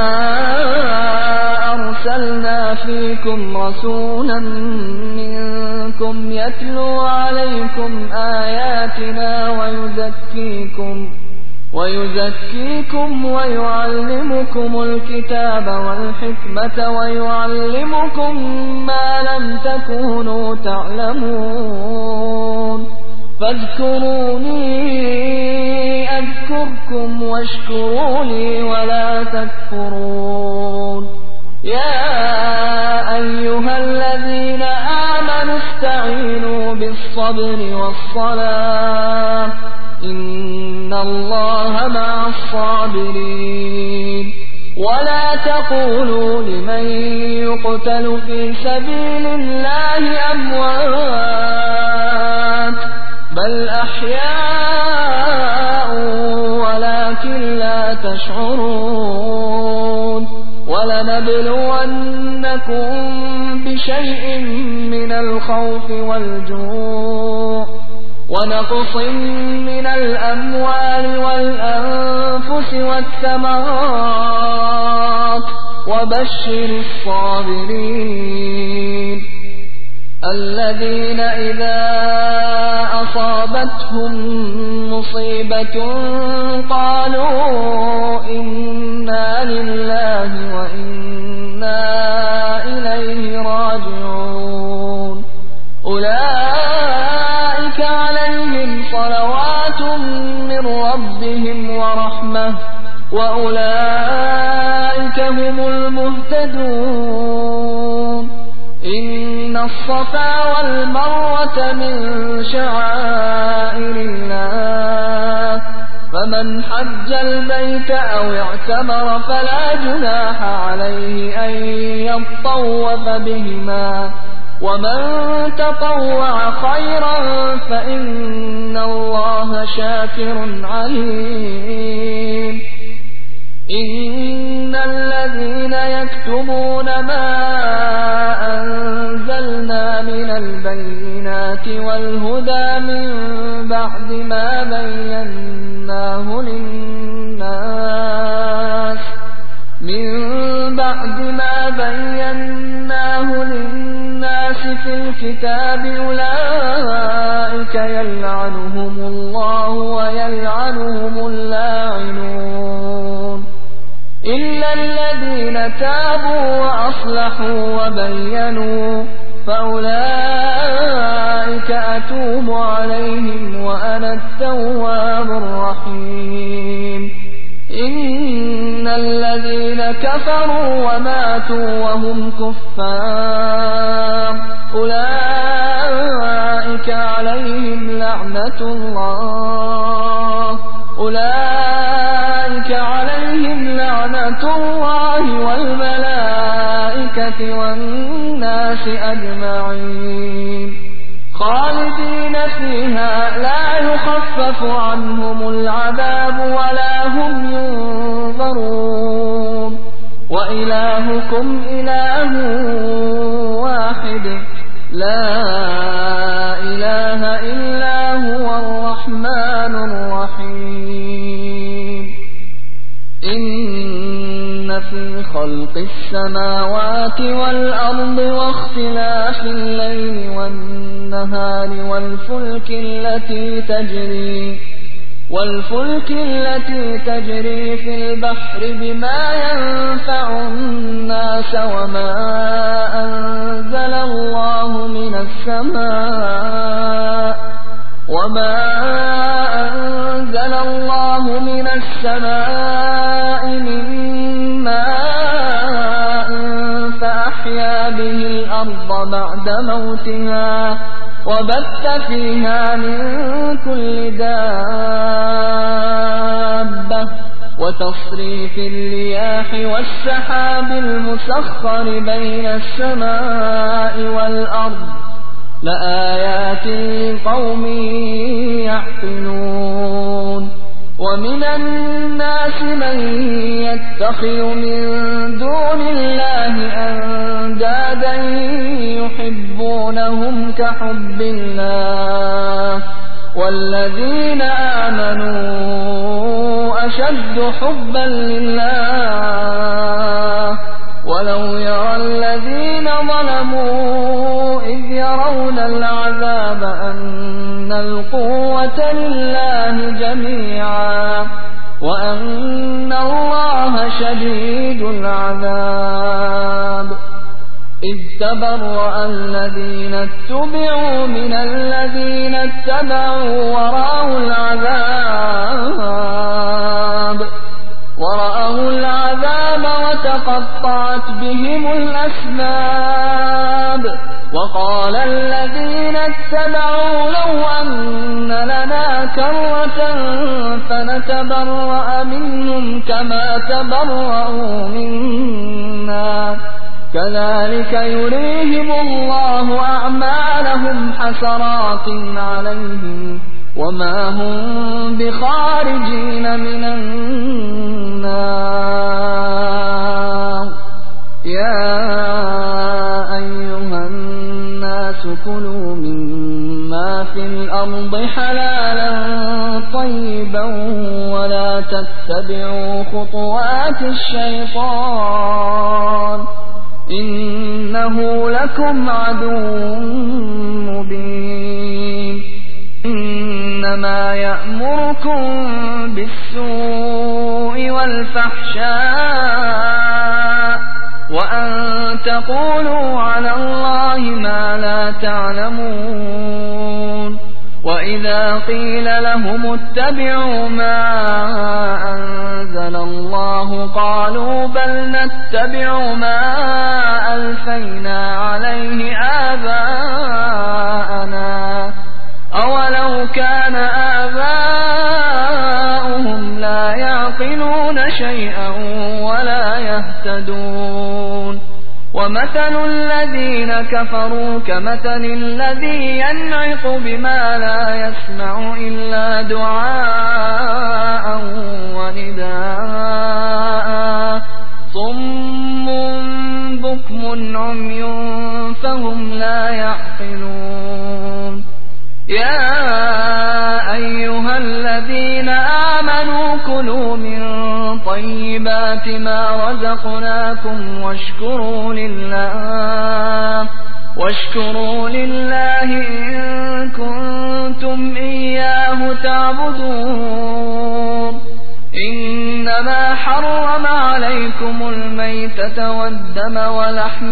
أرسلنا فيكم رسولا منكم يتلو عليكم آياتنا ويزكيكم ويزكيكم ويعلمكم الكتاب والحكمة ويعلمكم ما لم تكونوا تعلمون فاذكروني أذكركم واشكروا لي ولا تكفرون يا أيها الذين آمنوا استعينوا بالصبر والصلاة إن الله مع الصابرين ولا تقولوا لمن يقتل في سبيل الله أموات بل أحياء ولكن لا تشعرون ولنبلونكم بشيء من الخوف والجوع ونقص من الأموال والأنفس والثمرات وبشر الصابرين الذين إذا أصابتهم مصيبة قالوا إنا لله وإنا إليه راجعون أولئك عليهم صلوات من ربهم ورحمة وأولئك هم المهتدون إن الصفا والمروة من شعائر الله فمن حج البيت أو اعتمر فلا جناح عليه أن يطوف بهما ومن تطوع خيرا فإن الله شاكر عليم إن الذين يكتمون ما أنزلنا من البينات والهدى من بعد ما بيناه للناس من بعد ما بيناه للناس في الكتاب أولئك يلعنهم الله ويلعنهم اللاعنون إلا الذين تابوا وأصلحوا وبينوا فأولئك أتوب عليهم وأنا التواب الرحيم إن الذين كفروا وماتوا وهم كفار أولئك عليهم لعنة الله أولئك عليهم لعنة الله والملائكة والناس أجمعين خالدين فيها لا يخفف عنهم العذاب ولا هم ينظرون وإلهكم إله واحد لا إله إلا هو الرحمن الرحيم إن إن في خلق السماوات والأرض واختلاف الليل والنهار والفلك التي تجري والفلك التي تجري في البحر بما ينفع الناس وما أنزل الله من السماء وما أنزل الله من السماء من ماء فأحيا به الأرض بعد موتها وبث فيها من كل دابة وتصريف الرياح والسحاب المسخر بين السماء والأرض لآيات لقوم يعقلون ومن الناس من يتخذ من دون الله أندادا يحبونهم كحب الله والذين آمنوا أشد حبا لله ولو يرى الذين ظلموا إذ يرون العذاب أن القوة لله جميعا وأن الله شديد العذاب إذ تبرأ الذين اتبعوا من الذين اتبعوا ورأوا العذاب ورأوا العذاب وتقطعت بهم الأسباب وقال الذين اتبعوا لو أن لنا كرة فنتبرأ منهم كما تبرأوا منا كذلك يريهم الله أعمالهم حسرات عليهم وما هم بخارجين من النار يا أيها الناس كلوا مما في الأرض حلالا طيبا ولا تتبعوا خطوات الشيطان إنه لكم عدو مبين إنما يأمركم بالسوء والفحشاء وأن تقولوا على الله ما لا تعلمون وإذا قيل لهم اتبعوا ما أنزل الله قالوا بل نتبع ما ألفينا عليه آباءنا أولو كان آباؤهم لا يعقلون شيئا ولا يهتدون ومثل الذين كفروا كمثل الذي ينعق بما لا يسمع إلا دعاء ونداء صم بكم عمي فهم لا يعقلون يا أيها الذين آمنوا كلوا من طيبات ما رزقناكم واشكروا لله واشكروا لله إن كنتم إياه تعبدون إنما حرم عليكم الميتة والدم ولحم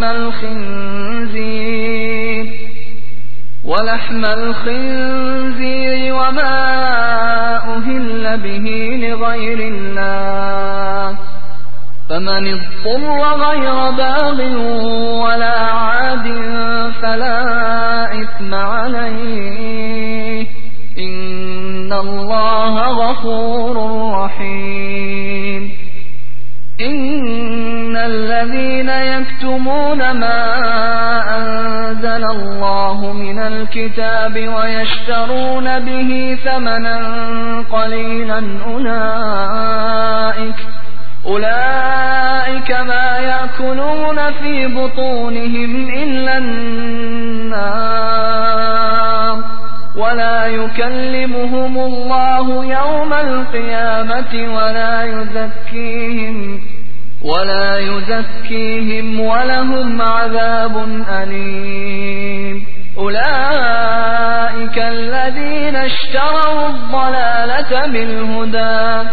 الخنزير ولحم الخنزير وما أهل به لغير الله فمن اضطر غير باغ ولا عاد فلا إثم عليه إن الله غفور رحيم إن الذين يكتمون ما أنزل الله من الكتاب ويشترون به ثمنا قليلا أولئك أولئك ما يأكلون في بطونهم إلا النار ولا يكلمهم الله يوم القيامة ولا يزكيهم ولا يزكيهم ولهم عذاب أليم. أولئك الذين اشتروا الضلالة بالهدى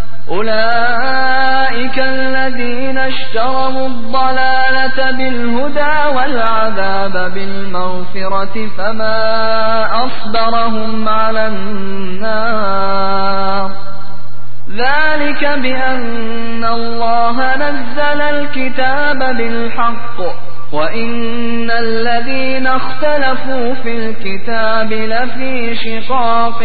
أولئك الذين اشتروا الضلالة بالهدى والعذاب بالمغفرة فما أصبرهم على النار. ذلك بأن الله نزل الكتاب بالحق وإن الذين اختلفوا في الكتاب لفي شقاق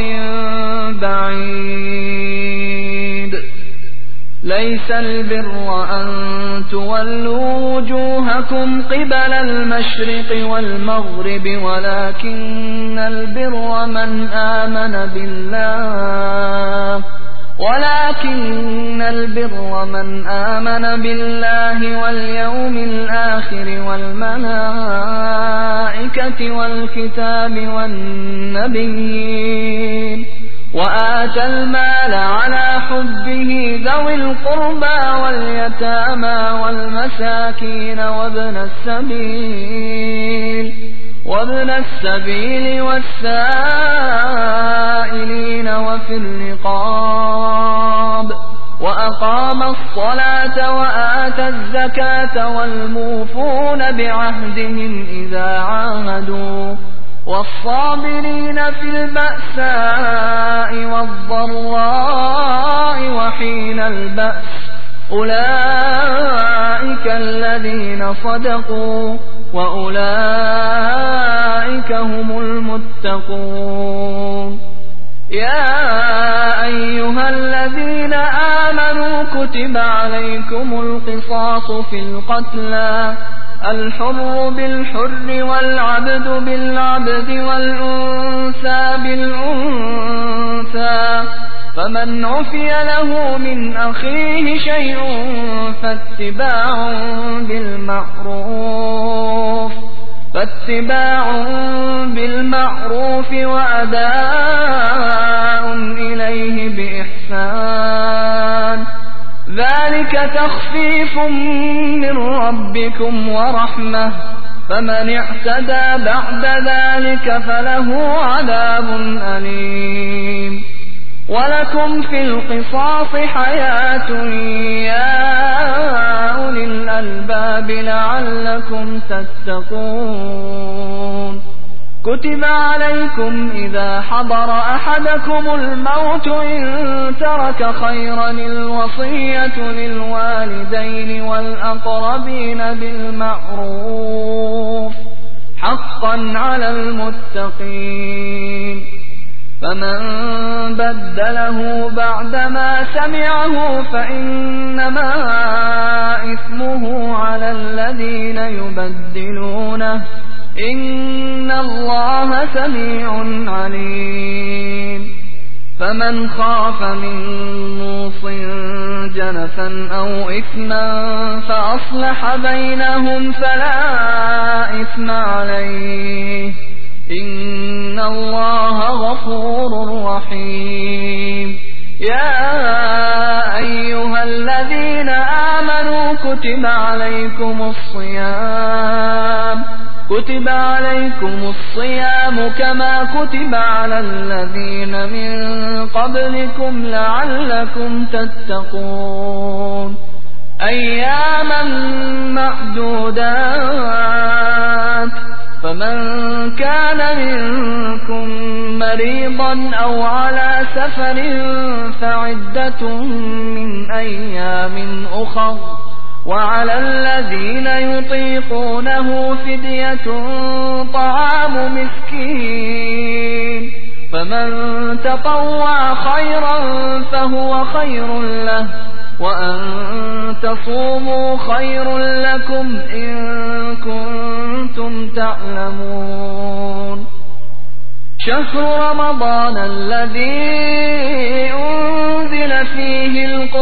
بعيد. ليس البر أن تولوا وجوهكم قبل المشرق والمغرب ولكن البر من آمن بالله ولكن البر من آمن بالله واليوم الآخر والملائكة والكتاب والنبيين وآتى المال على حبه ذوي القربى واليتامى والمساكين وابن السبيل وابن السبيل والسائلين وفي الرقاب وأقام الصلاة وآتى الزكاة والموفون بعهدهم إذا عاهدوا والصابرين في البأساء والضراء وحين البأس. أولئك الذين صدقوا وأولئك هم المتقون. يا أيها الذين آمنوا كتب عليكم القصاص في القتلى الحر بالحر والعبد بالعبد والأنثى بالأنثى فمن عفي له من أخيه شيء فاتباع بالمعروف فاتباع بالمعروف وأداء إليه بإحسان ذلك تخفيف من ربكم ورحمة فمن اعتدى بعد ذلك فله عذاب أليم. ولكم في القصاص حياة يا أولي الألباب لعلكم تتقون. كتب عليكم إذا حضر أحدكم الموت إن ترك خيرا الوصية للوالدين والأقربين بالمعروف حقا على المتقين. فمن بدله بعدما سمعه فإنما إثمه على الذين يبدلونه إن الله سميع عليم. فمن خاف من موص جنفا أو إثما فأصلح بينهم فلا إثم عليه إن الله غفور رحيم. يا أيها الذين آمنوا كتب عليكم الصيام كتب عليكم الصيام كما كتب على الذين من قبلكم لعلكم تتقون. أياما معدودات فمن كان منكم مريضا أو على سفر فعدة من أيام أخر وعلى الذين يطيقونه فدية طعام مسكين فمن تطوع خيرا فهو خير له وأن تصوموا خير لكم إن كنتم تعلمون. شهر رمضان الذي أنزل فيه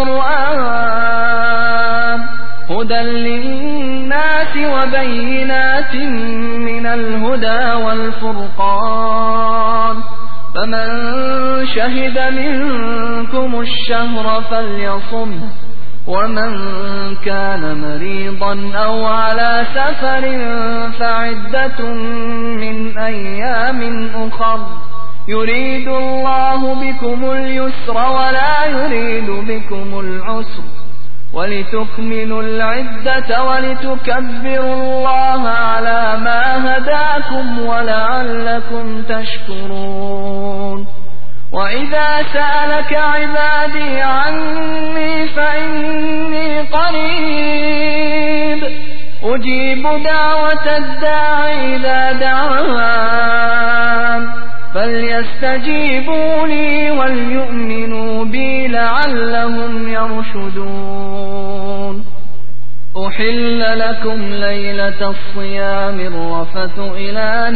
القرآن هدى للناس وبينات من الهدى والفرقان فمن شهد منكم الشهر فليصم ومن كان مريضا أو على سفر فعدة من أيام أخر يريد الله بكم اليسر ولا يريد بكم العسر ولتكملوا العدة ولتكبروا الله على ما هداكم ولعلكم تشكرون. وإذا سألك عبادي عني فإني قريب أجيب دعوة الداع إذا دعان فليستجيبوا لي وليؤمنوا بي لعلهم يرشدون. أحل لكم ليلة الصيام الرفث إلى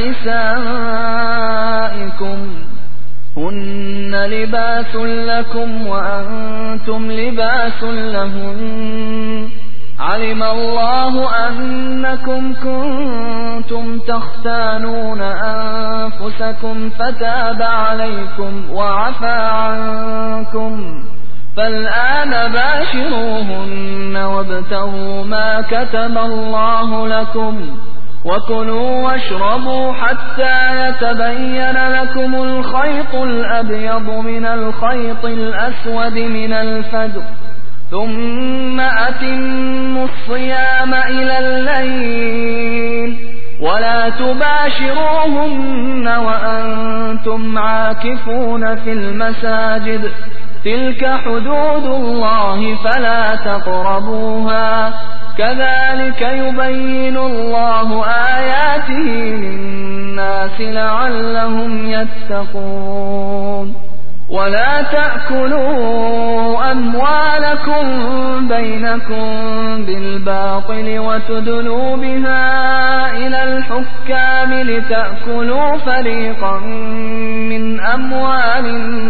نسائكم هن لباس لكم وأنتم لباس لهن علم الله أنكم كنتم تختانون أنفسكم فتاب عليكم وعفى عنكم فالآن باشروهن وابتغوا ما كتب الله لكم وكلوا واشربوا حتى يتبين لكم الخيط الأبيض من الخيط الأسود من الفجر ثم أتموا الصيام إلى الليل ولا تباشروهن وأنتم عاكفون في المساجد تلك حدود الله فلا تقربوها كذلك يبين الله آياته للناس لعلهم يتقون. ولا تأكلوا أموالكم بينكم بالباطل وتدلوا بها إلى الحكام لتأكلوا فريقا من أموال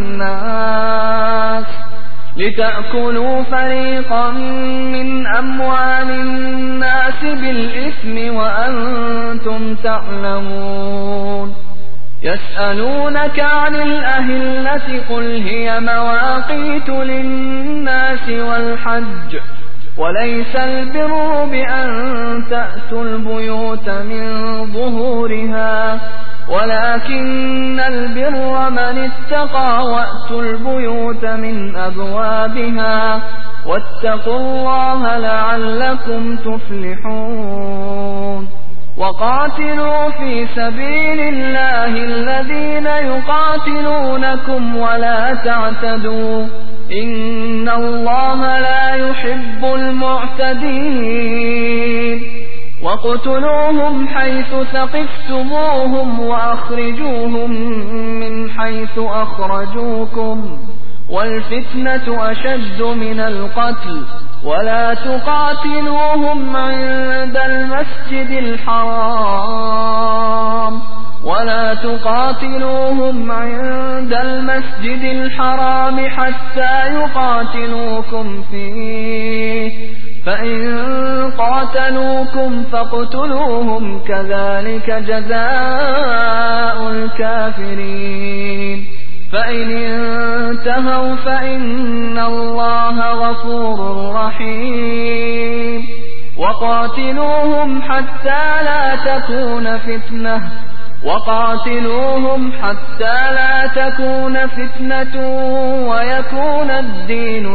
الناس لتأكلوا فريقا من أموال الناس بالإثم وأنتم تعلمون. يسألونك عن الأهلة قل هي مواقيت للناس والحج وليس البر بأن تأتوا البيوت من ظهورها ولكن البر من اتقى وأتوا البيوت من أبوابها واتقوا الله لعلكم تفلحون. وقاتلوا في سبيل الله الذين يقاتلونكم ولا تعتدوا إن الله لا يحب المعتدين. وقتلوهم حيث ثقفتموهم وأخرجوهم من حيث أخرجوكم والفتنة أشد من القتل ولا تقاتلوهم عند المسجد الحرام ولا تقاتلوهم عند المسجد الحرام حتى يقاتلوكم فيه فإن قاتلوكم فاقتلوهم كذلك جزاء الكافرين. فإن انتهوا فإن الله غفور رحيم. وقاتلوهم حتى لا تكون فتنة وقاتلوهم حتى لا تكون فتنة ويكون الدين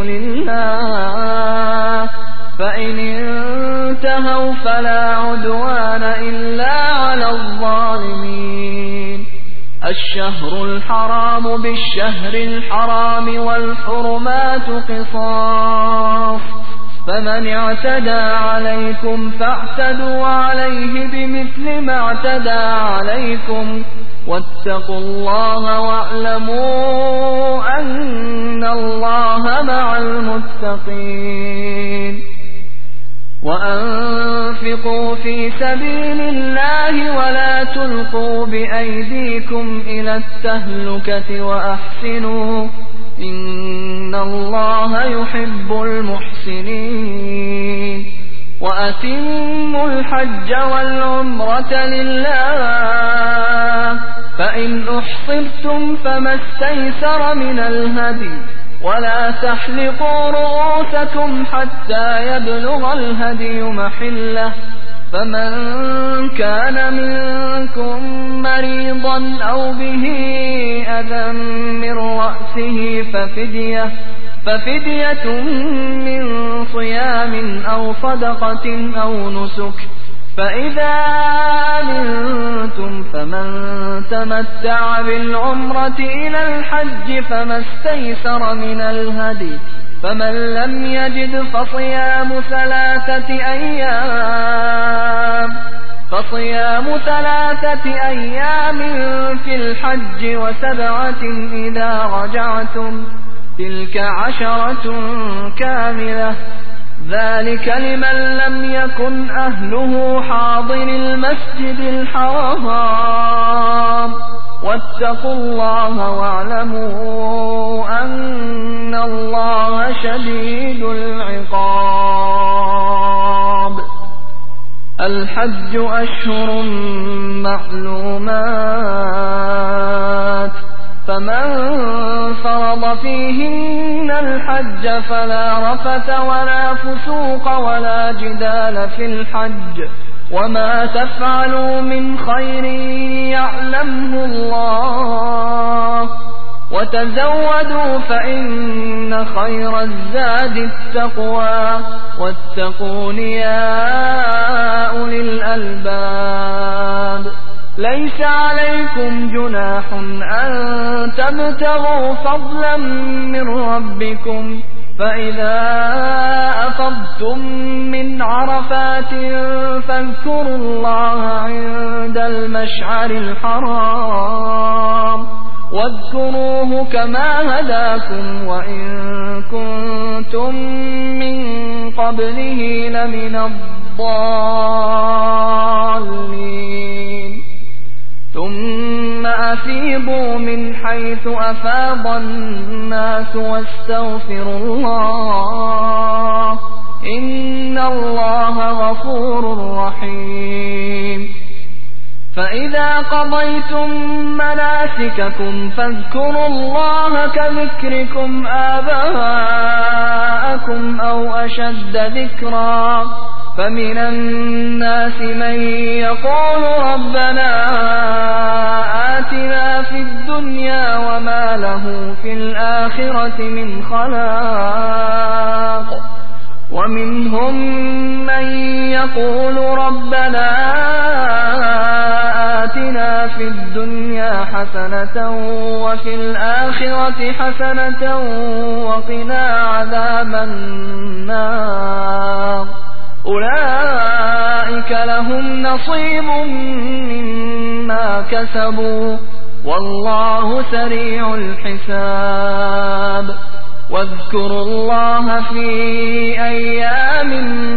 لله فإن انتهوا فلا عدوان إلا على الظالمين. الشهر الحرام بالشهر الحرام والحرمات قصاص فمن اعتدى عليكم فاعتدوا عليه بمثل ما اعتدى عليكم واتقوا الله واعلموا أن الله مع المتقين. وأنفقوا في سبيل الله ولا تلقوا بأيديكم إلى التهلكة وأحسنوا إن الله يحب المحسنين. وأتموا الحج والعمرة لله فإن أحصرتم فما استيسر من الهدي ولا تحلقوا رؤوسكم حتى يبلغ الهدي محله، فمن كان منكم مريضا أو به أذى من رأسه ففدية, ففدية من صيام أو صدقة أو نسك، فإذا أمنتم فمن تمتع بالعمرة إلى الحج فما استيسر من الهدي، فمن لم يجد فصيام ثلاثة أيام فصيام ثلاثة أيام في الحج وسبعة إذا رجعتم، تلك عشرة كاملة، ذلك لمن لم يكن أهله حاضر المسجد الحرام. واتقوا الله واعلموا أن الله شديد العقاب. الحج أشهر معلومات، فمن فرض فيهن الحج فلا رفث ولا فسوق ولا جدال في الحج، وما تفعلوا من خير يعلمه الله، وتزودوا فإن خير الزاد التقوى، واتقون يا أولي الألباب. ليس عليكم جناح أن تبتغوا فضلا من ربكم، فإذا أفضتم من عرفات فاذكروا الله عند المشعر الحرام، واذكروه كما هداكم وإن كنتم من قبله لمن الضالين. ثم أفيضوا من حيث أفاض الناس واستغفروا الله، إن الله غفور رحيم. فإذا قضيتم مناسككم فاذكروا الله كذكركم آباءكم أو أشد ذكرا، فمن الناس من يقول ربنا آتنا في الدنيا وما له في الآخرة من خلاق، ومنهم من يقول ربنا آتنا في الدنيا حسنة وفي الآخرة حسنة وقنا عذاب النار، أولئك لهم نصيب مما كسبوا والله سريع الحساب. واذكروا الله في أيام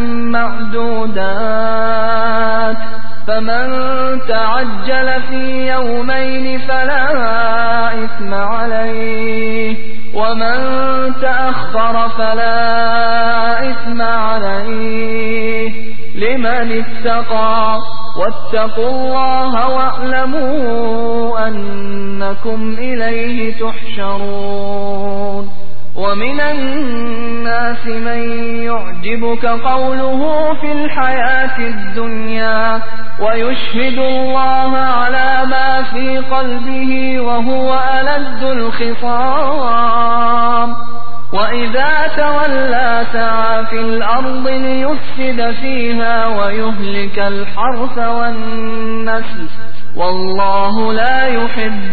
معدودات، فمن تعجل في يومين فلا إثم عليه، ومن تأخر فلا إثم عليه لمن اتقى، واتقوا الله واعلموا أنكم إليه تحشرون. ومن الناس من يعجبك قوله في الحياة الدنيا ويشهد الله على ما في قلبه وهو ألد الخصام، وإذا تولى سعى في الأرض ليفسد فيها ويهلك الحرث والنسل، والله لا يحب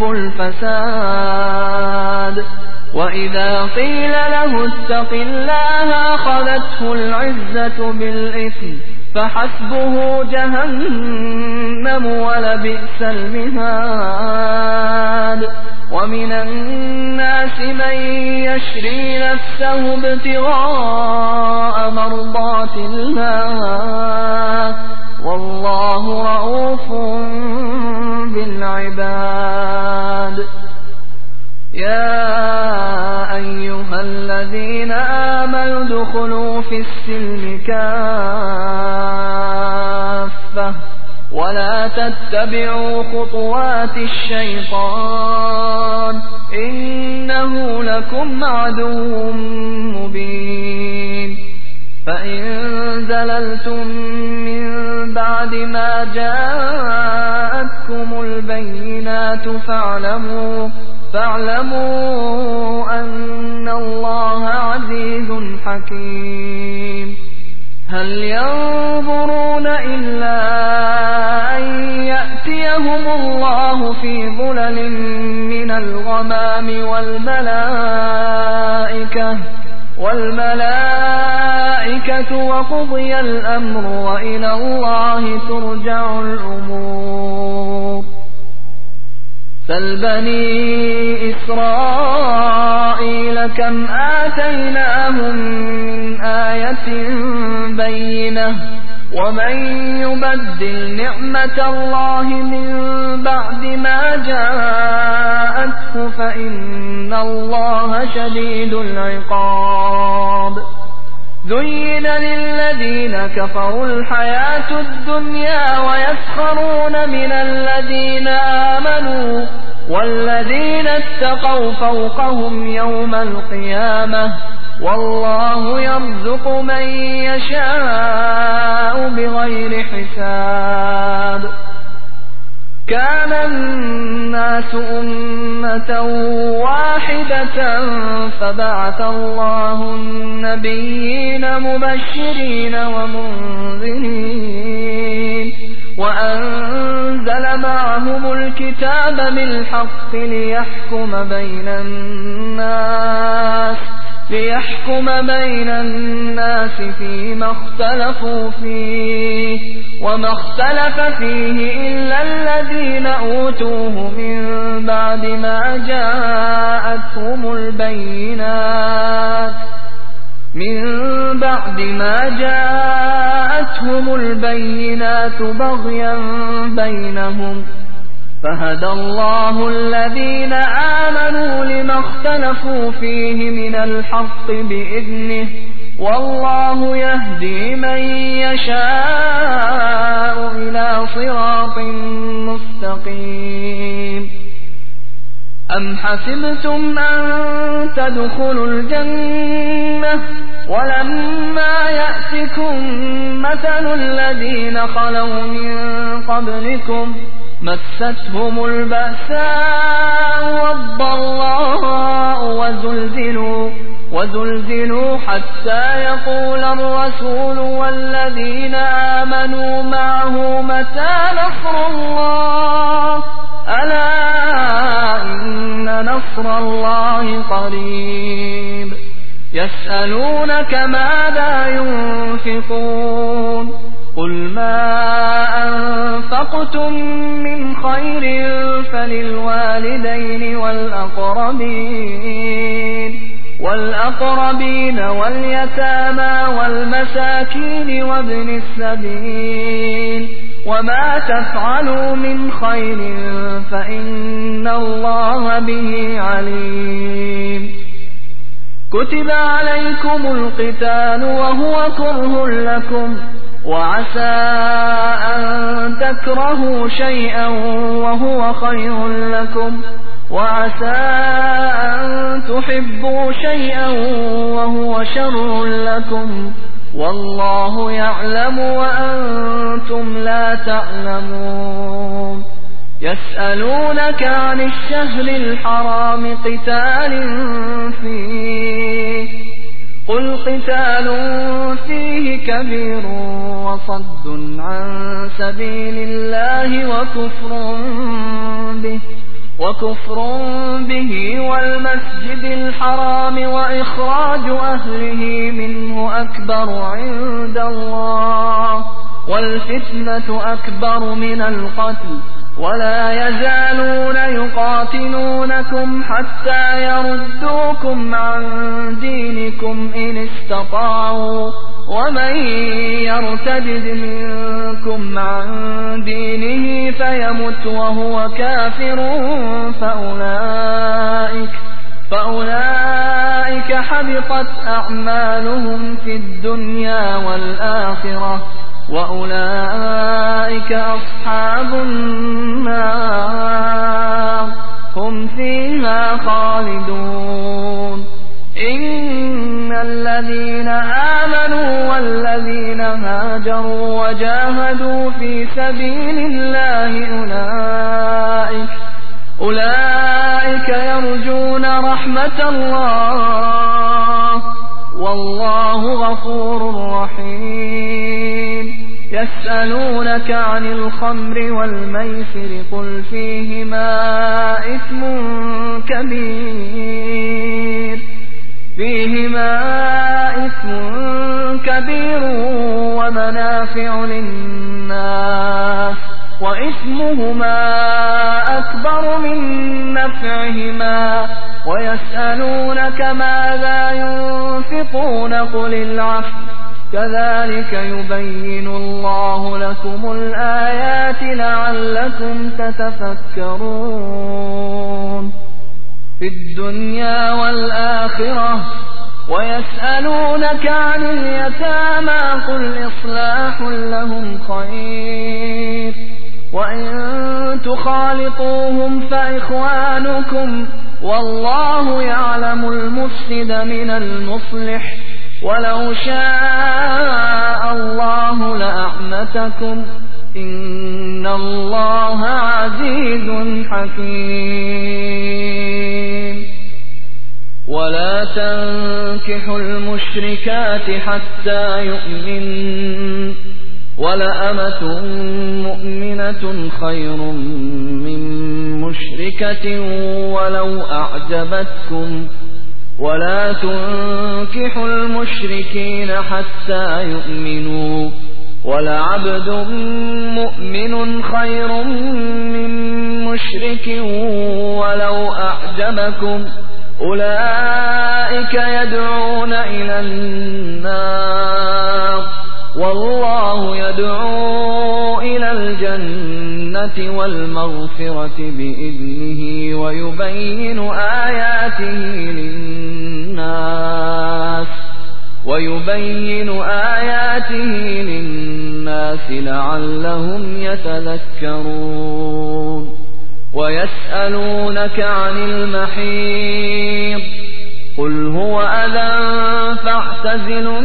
الفساد. وإذا قيل له اتق الله أخذته العزة بالإثم فحسبه جهنم ولبئس المهاد. ومن الناس من يشري نفسه ابتغاء مرضات الله والله رؤوف بالعباد. يا أيها الذين آمنوا ادخلوا في السلم كافة ولا تتبعوا خطوات الشيطان إنه لكم عدو مبين فإن زللتم من بعد ما جاءتكم البينات فاعلموا, فاعلموا أن الله عزيز حكيم هل ينظرون إلا أن يأتيهم الله في ظلل من الغمام والملائكة, والملائكة وقضي الأمر وإلى الله ترجع الأمور سل بني إسرائيل كم آتيناهم من آية بينة ومن يبدل نعمة الله من بعد ما جاءته فإن الله شديد العقاب زين للذين كفروا الحياة الدنيا ويسخرون من الذين آمنوا والذين اتقوا فوقهم يوم القيامة والله يرزق من يشاء بغير حساب كان الناس أمة واحدة فبعث الله النبيين مبشرين ومنذرين وأنزل معهم الكتاب بالحق ليحكم بين الناس ليحكم بين الناس فيما اختلفوا فيه وما اختلف فيه إلا الذين أوتوه من بعد ما جاءتهم البينات من بعد ما جاءتهم البينات بغيا بينهم فهدى الله الذين آمنوا لما اختلفوا فيه من الحق بإذنه والله يهدي من يشاء إلى صراط مستقيم أم حسبتم أن تدخلوا الجنة ولما يأتكم مثل الذين خلوا من قبلكم مستهم البأساء والضراء وزلزلوا, وزلزلوا حتى يقول الرسول والذين آمنوا معه متى نصر الله ألا إن نصر الله قريب يسألونك ماذا ينفقون قل ما أنفقتم من خير فللوالدين والأقربين والأقربين واليتامى والمساكين وابن السبيل وما تفعلوا من خير فإن الله به عليم كتب عليكم القتال وهو كره لكم وعسى أن تكرهوا شيئا وهو خير لكم وعسى أن تحبوا شيئا وهو شر لكم والله يعلم وأنتم لا تعلمون يسألونك عن الشهر الحرام قتال فيه قل قتال فيه كبير وصد عن سبيل الله وكفر به وكفر به والمسجد الحرام وإخراج أهله منه أكبر عند الله والفتنة أكبر من القتل ولا يزالون يقاتلونكم حتى يردوكم عن دينكم إن استطاعوا ومن يرتد منكم عن دينه فيمت وهو كافر فأولئك, فأولئك حبطت أعمالهم في الدنيا والآخرة وأولئك أصحاب النار هم فيها خالدون إن الذين آمنوا والذين هاجروا وجاهدوا في سبيل الله أولئك, أولئك يرجون رحمة الله والله غفور رحيم يسألونك عن الخمر والميسر قل فيهما إثم كبير فيهما إثم كبير ومنافع للناس وإثمهما أكبر من نفعهما ويسألونك ماذا ينفقون قل العفو كذلك يبين الله لكم الآيات لعلكم تتفكرون في الدنيا والآخرة ويسألونك عن اليتامى قل إصلاح لهم خير وإن تخالطوهم فإخوانكم والله يعلم المفسد من المصلح ولو شاء الله لأعنتكم إن الله عزيز حكيم ولا تنكحوا المشركات حتى يؤمنوا ولأمة مؤمنة خير من مشركة ولو أعجبتكم ولا تنكحوا المشركين حتى يؤمنوا ولعبد مؤمن خير من مشرك ولو أعجبكم أولئك يدعون إلى النار والله يدعو إلى الجنة والمغفرة بإذنه ويبين آياته للناس ويبين آياته للناس لعلهم يتذكرون ويسألونك عن المحيض قل هو أذى فاعتزلوا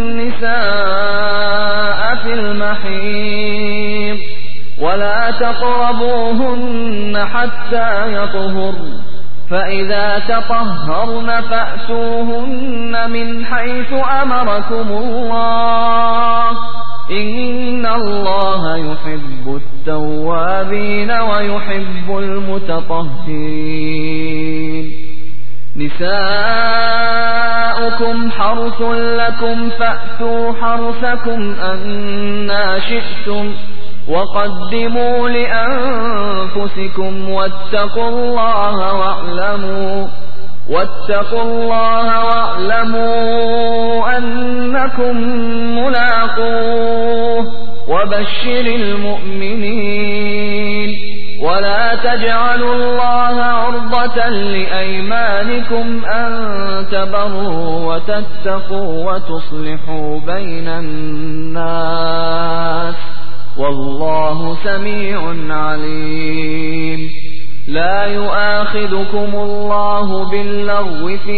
النساء في المحيض ولا تقربوهن حتى يطهرن فإذا تطهرن فأتوهن من حيث أمركم الله إن الله يحب التوابين ويحب المتطهرين نساؤكم حرث لكم فأتوا حرثكم أنى شئتم وقدموا لأنفسكم واتقوا الله واعلموا واتقوا الله واعلموا أنكم ملاقوه وبشر المؤمنين ولا تجعلوا الله عرضة لأيمانكم أن تبروا وتتقوا وتصلحوا بين الناس والله سميع عليم لا يؤاخذكم الله باللغو في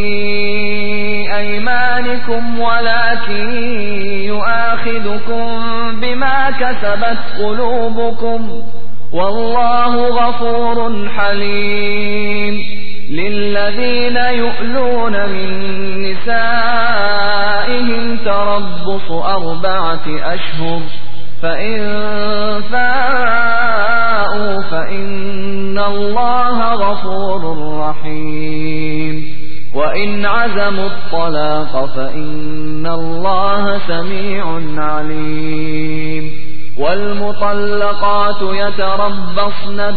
أيمانكم ولكن يؤاخذكم بما كسبت قلوبكم والله غفور حليم للذين يؤلون من نسائهم تربص أربعة أشهر فإن فاءوا فإن الله غفور رحيم وإن عزموا الطلاق فإن الله سميع عليم والمطلقات يتربصن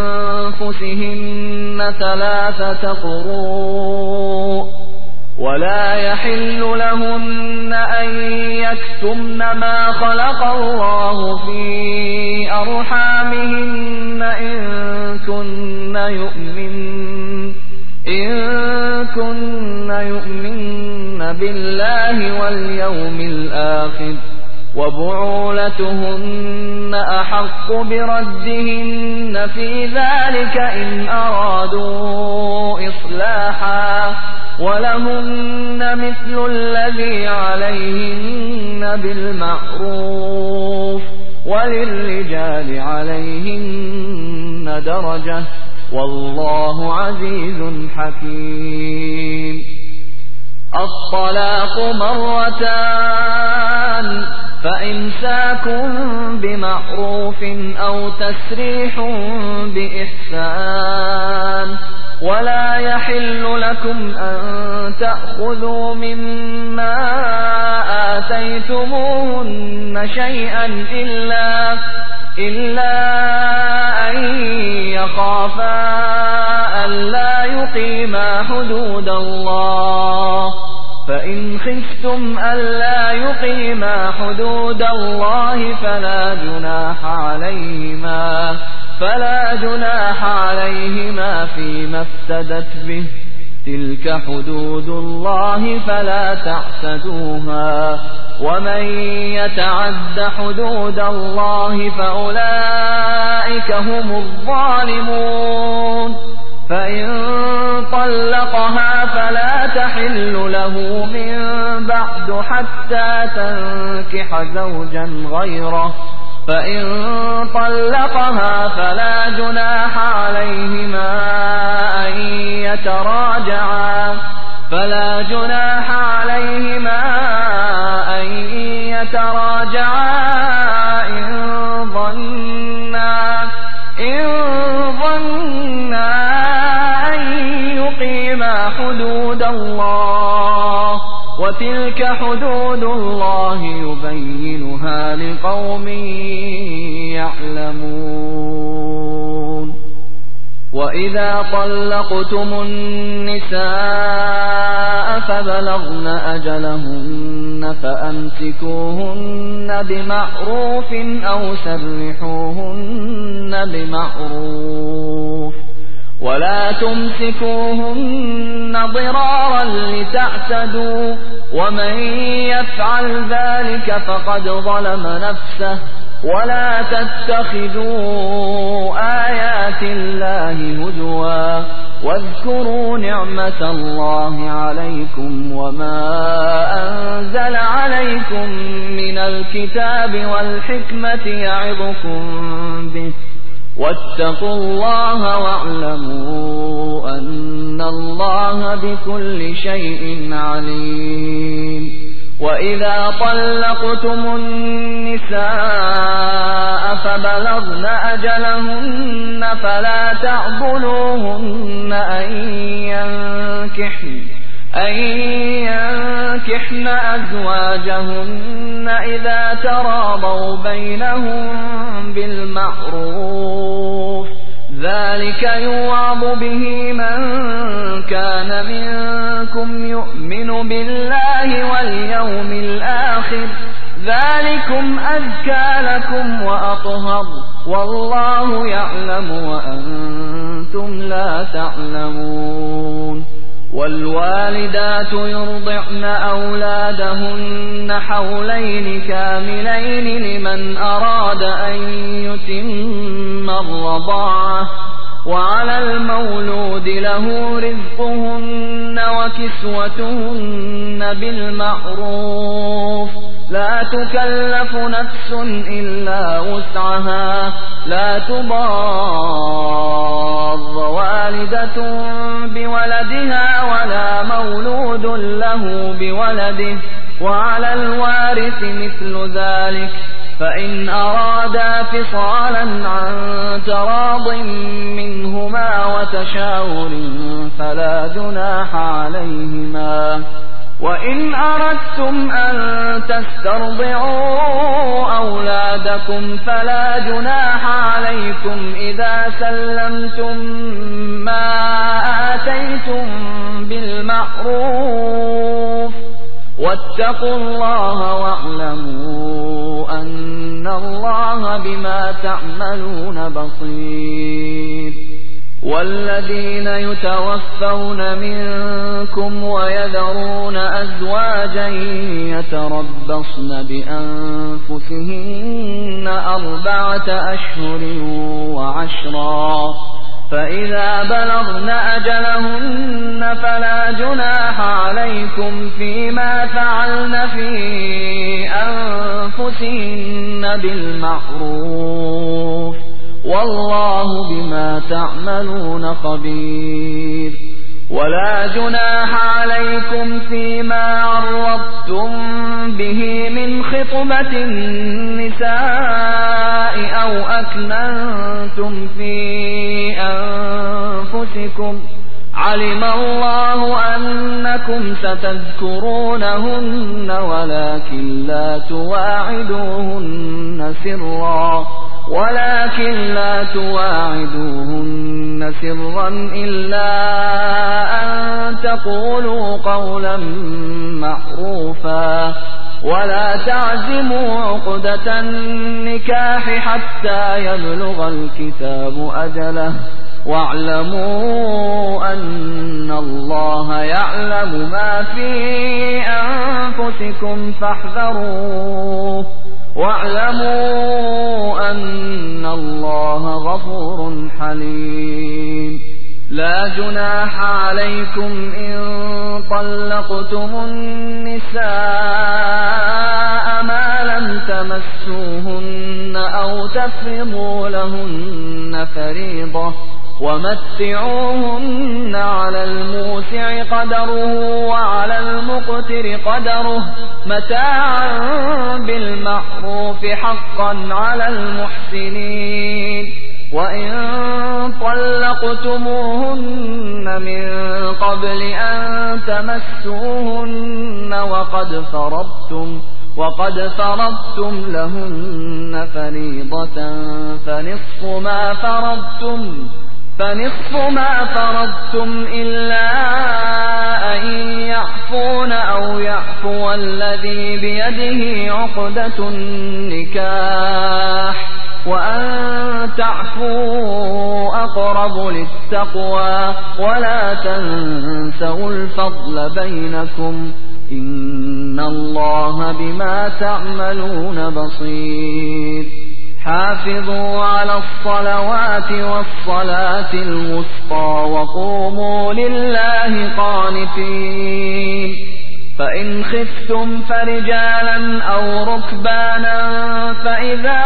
بأنفسهن ثلاثة قروء ولا يحل لهن أن يكتمن ما خلق الله في أرحامهن إن كن يؤمن إن كن يؤمن بالله واليوم الآخر وبعولتهن أحق بردهن في ذلك إن أرادوا إصلاحا ولهن مثل الذي عليهن بالمعروف وللرجال عليهن درجة والله عزيز حكيم. الطلاق مرتان فإمساك بمعروف أو تسريح بإحسان ولا يحل لكم أن تأخذوا مما آتيتموهن شيئا إلا, إلا أن يخافا ألا يقيما حدود الله فإن خفتم ألا يقيما حدود الله فلا جناح عليهما فلا جناح عليهما فيما افتدت به تلك حدود الله فلا تعتدوها ومن يتعد حدود الله فأولئك هم الظالمون. فإن طلقها فلا تحل له من بعد حتى تنكح زوجا غيره فإن طلقها فلا جناح عليهما أن يتراجعا فلا جناح عليهما أن يتراجعا إن ظنا إن ظنا أن يقيما حدود الله وتلك حدود الله يبينها لقوم يعلمون. وإذا طلقتم النساء فبلغن أجلهن فأمسكوهن بمعروف أو سرحوهن بمعروف ولا تمسكوهن ضرارا لتعتدوا ومن يفعل ذلك فقد ظلم نفسه ولا تتخذوا آيات الله هزوا واذكروا نعمة الله عليكم وما أنزل عليكم من الكتاب والحكمة يعظكم به واتقوا الله واعلموا أن الله بكل شيء عليم. وإذا طلقتم النساء فبلغن أجلهن فلا تعضلوهن أن ينكحن أن ينكحن أزواجهن إذا تراضوا بينهم بالمعروف ذلك يوعظ به من كان منكم يؤمن بالله واليوم الآخر ذلكم أزكى لكم وأطهر والله يعلم وأنتم لا تعلمون. والوالدات يرضعن أولادهن حولين كاملين لمن أراد أن يتم الرضاعة وعلى المولود له رزقهن وكسوتهن بالمعروف لا تكلف نفس إلا وسعها لا تضار والدة بولدها ولا مولود له بولده وعلى الوارث مثل ذلك فإن أرادا فصالا عن تراض منهما وتشاور فلا جناح عليهما. وإن أردتم أن تسترضعوا أولادكم فلا جناح عليكم إذا سلمتم ما آتيتم بالمعروف واتقوا الله واعلموا أن الله بما تعملون بصير. والذين يتوفون منكم ويذرون أزواجا يتربصن بأنفسهن أربعة أشهر وعشرا فإذا بلغن أجلهن فلا جناح عليكم فيما فعلن في أنفسهن بالمعروف والله بما تعملون خبير. ولا جناح عليكم فيما عرضتم به من خطبة النساء أو أكننتم في أنفسكم علم الله أنكم ستذكرونهن ولكن لا تواعدوهن سرا ولكن لا تواعدوهن سرا إلا أن تقولوا قولا معروفا ولا تعزموا عقدة النكاح حتى يبلغ الكتاب أجله واعلموا أن الله يعلم ما في أنفسكم فاحذروه واعلموا أن الله غفور حليم. لا جناح عليكم إن طلقتم النساء ما لم تمسوهن أو تفرضوا لهن فريضة ومتعوهن على الموسع قدره وعلى المقتر قدره متاعا بالمعروف حقا على المحسنين. وإن طلقتموهن من قبل أن تمسوهن وقد فرضتم وقد فرضتم لهن فريضة فنصف ما فرضتم فنصف ما فرضتم إلا أن يعفون أو يعفو الذي بيده عقدة النكاح وأن تعفوا أقرب للتقوى ولا تنسوا الفضل بينكم إن الله بما تعملون بصير. حافظوا على الصلوات والصلاة الوسطى وقوموا لله قانتين. فإن خفتم فرجالا أو ركبانا فإذا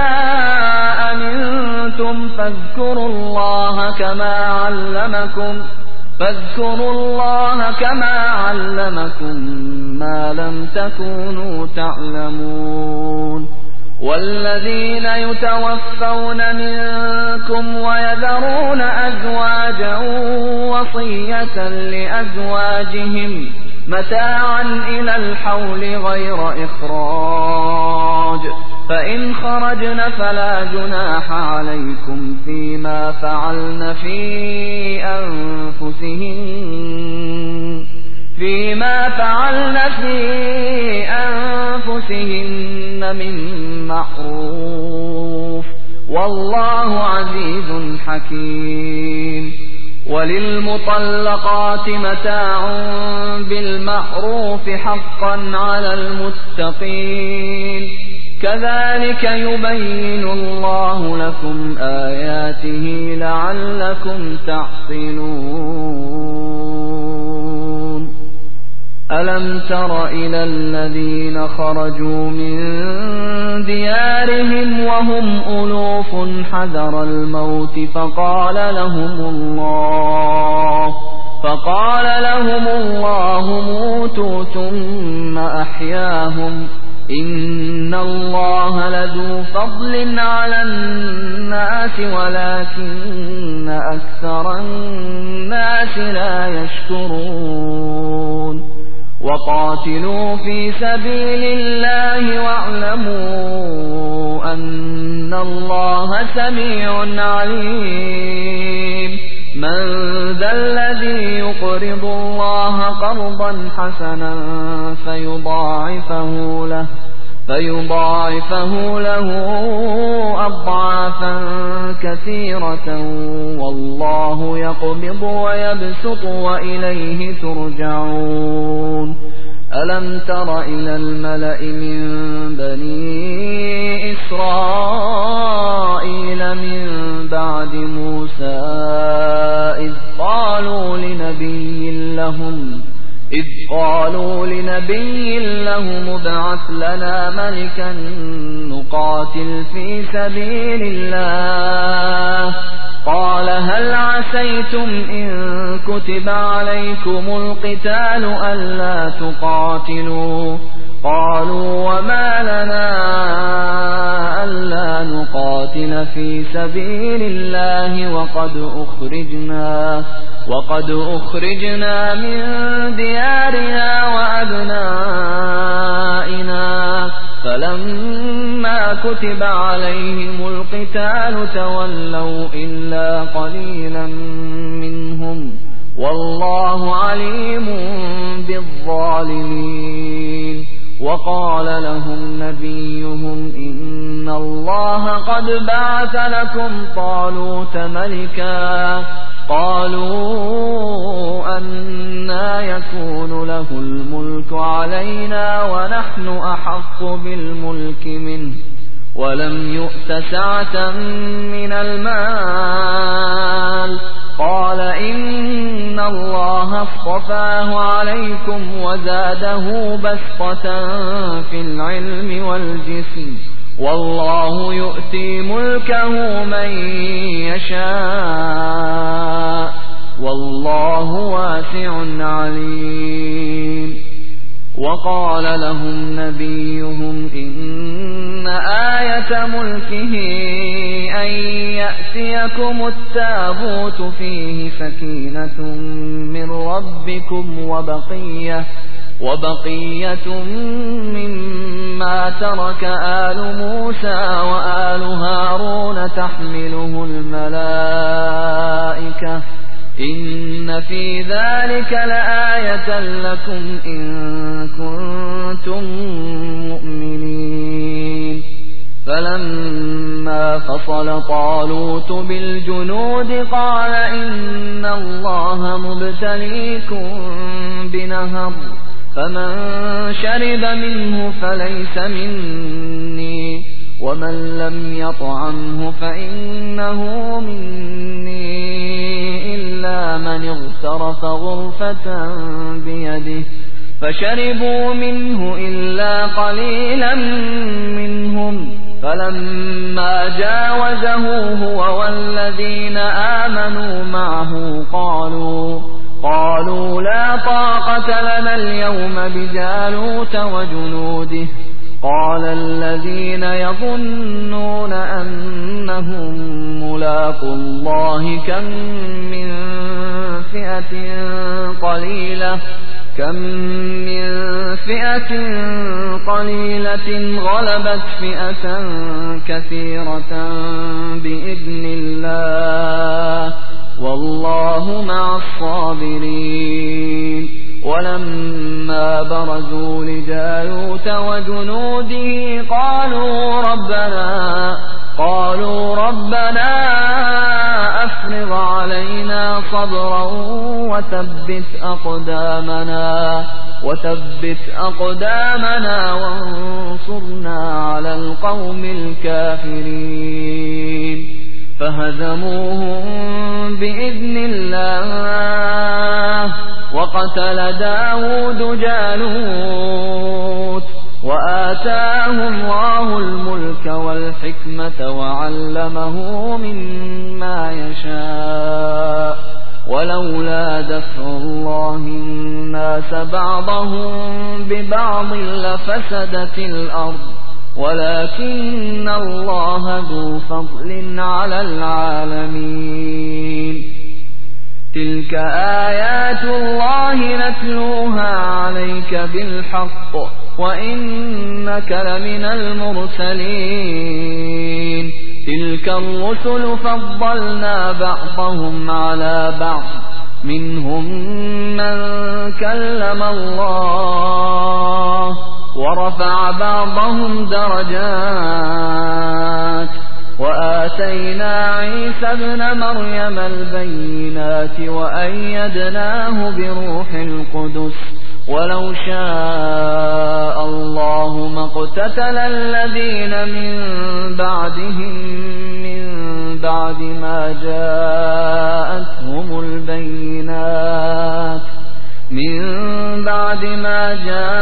أمنتم فاذكروا الله كما علمكم فاذكروا الله كما علمكم ما لم تكونوا تعلمون. والذين يتوفون منكم ويذرون أزواجا وصية لأزواجهم متاعا إلى الحول غير إخراج فإن خرجن فلا جناح عليكم فيما فعلن في أنفسهن فيما فعلن في أنفسهن من معروف والله عزيز حكيم. وللمطلقات متاع بالمعروف حقا على المتقين كذلك يبين الله لكم آياته لعلكم تعقلون. ألم تر إلى الذين خرجوا من ديارهم وهم ألوف حذر الموت فقال لهم الله فقال لهم الله موتوا ثم أحياهم إن الله لذو فضل على الناس ولكن أكثر الناس لا يشكرون. وقاتلوا في سبيل الله واعلموا أن الله سميع عليم. من ذا الذي يقرض الله قرضا حسنا فيضاعفه له فيضاعفه له أضعافا كثيرة والله يقبض ويبسط وإليه ترجعون ألم تر إلى الملأ من بني إسرائيل من بعد موسى إذ قالوا لنبي لهم إذ قالوا لنبي لهم ابعث لنا ملكا نقاتل في سبيل الله قال هل عسيتم إن كتب عليكم القتال ألا تقاتلوا قالوا وما لنا ألا نقاتل في سبيل الله وقد أخرجنا وقد أخرجنا من ديارنا وأبنائنا فلما كتب عليهم القتال تولوا إلا قليلا منهم والله عليم بالظالمين وقال لهم نبيهم إن الله قد بعث لكم طالوت ملكا قالوا أنى يكون له الملك علينا ونحن أحق بالملك منه ولم يؤت سعة من المال قال إن الله اصطفاه عليكم وزاده بسطة في العلم والجسم والله يؤتي ملكه من يشاء والله واسع عليم وقال لهم نبيهم إن آية ملكه أن يأتيكم التابوت فيه سكينة من ربكم وبقية وبقية مما ترك آل موسى وآل هارون تحمله الملائكة إن في ذلك لآية لكم إن كنتم مؤمنين فلما فصل طالوت بالجنود قال إن الله مبتليكم بنهر فمن شرب منه فليس مني ومن لم يطعمه فإنه مني إلا من اغترف غرفة بيده فشربوا منه إلا قليلا منهم فلما جاوزه هو والذين آمنوا معه قالوا قالوا لا طاقة لنا اليوم بجالوت وجنوده قال الذين يظنون أنهم ملاقو الله كم من فئة قليلة كم من فئة قليلة غلبت فئة كثيرة بإذن الله والله مع الصابرين ولما برزوا لجالوت وجنوده قالوا ربنا قالوا ربنا أفرغ علينا صبرا وثبت أقدامنا وثبت أقدامنا وانصرنا على القوم الكافرين فهزموهم بإذن الله وقتل داود جالوت وآتاه الله الملك والحكمة وعلمه مما يشاء ولولا دفع الله الناس بعضهم ببعض لفسدت الأرض ولكن الله ذو فضل على العالمين تلك آيات الله نتلوها عليك بالحق وإنك لمن المرسلين تلك الرسل فضلنا بعضهم على بعض منهم من كلم الله ورفع بعضهم درجات وآتينا عيسى ابن مريم البينات وأيدناه بروح القدس ولو شاء الله ما اقتتل الذين من بعدهم من بعد ما جاءتهم البينات من بعد ما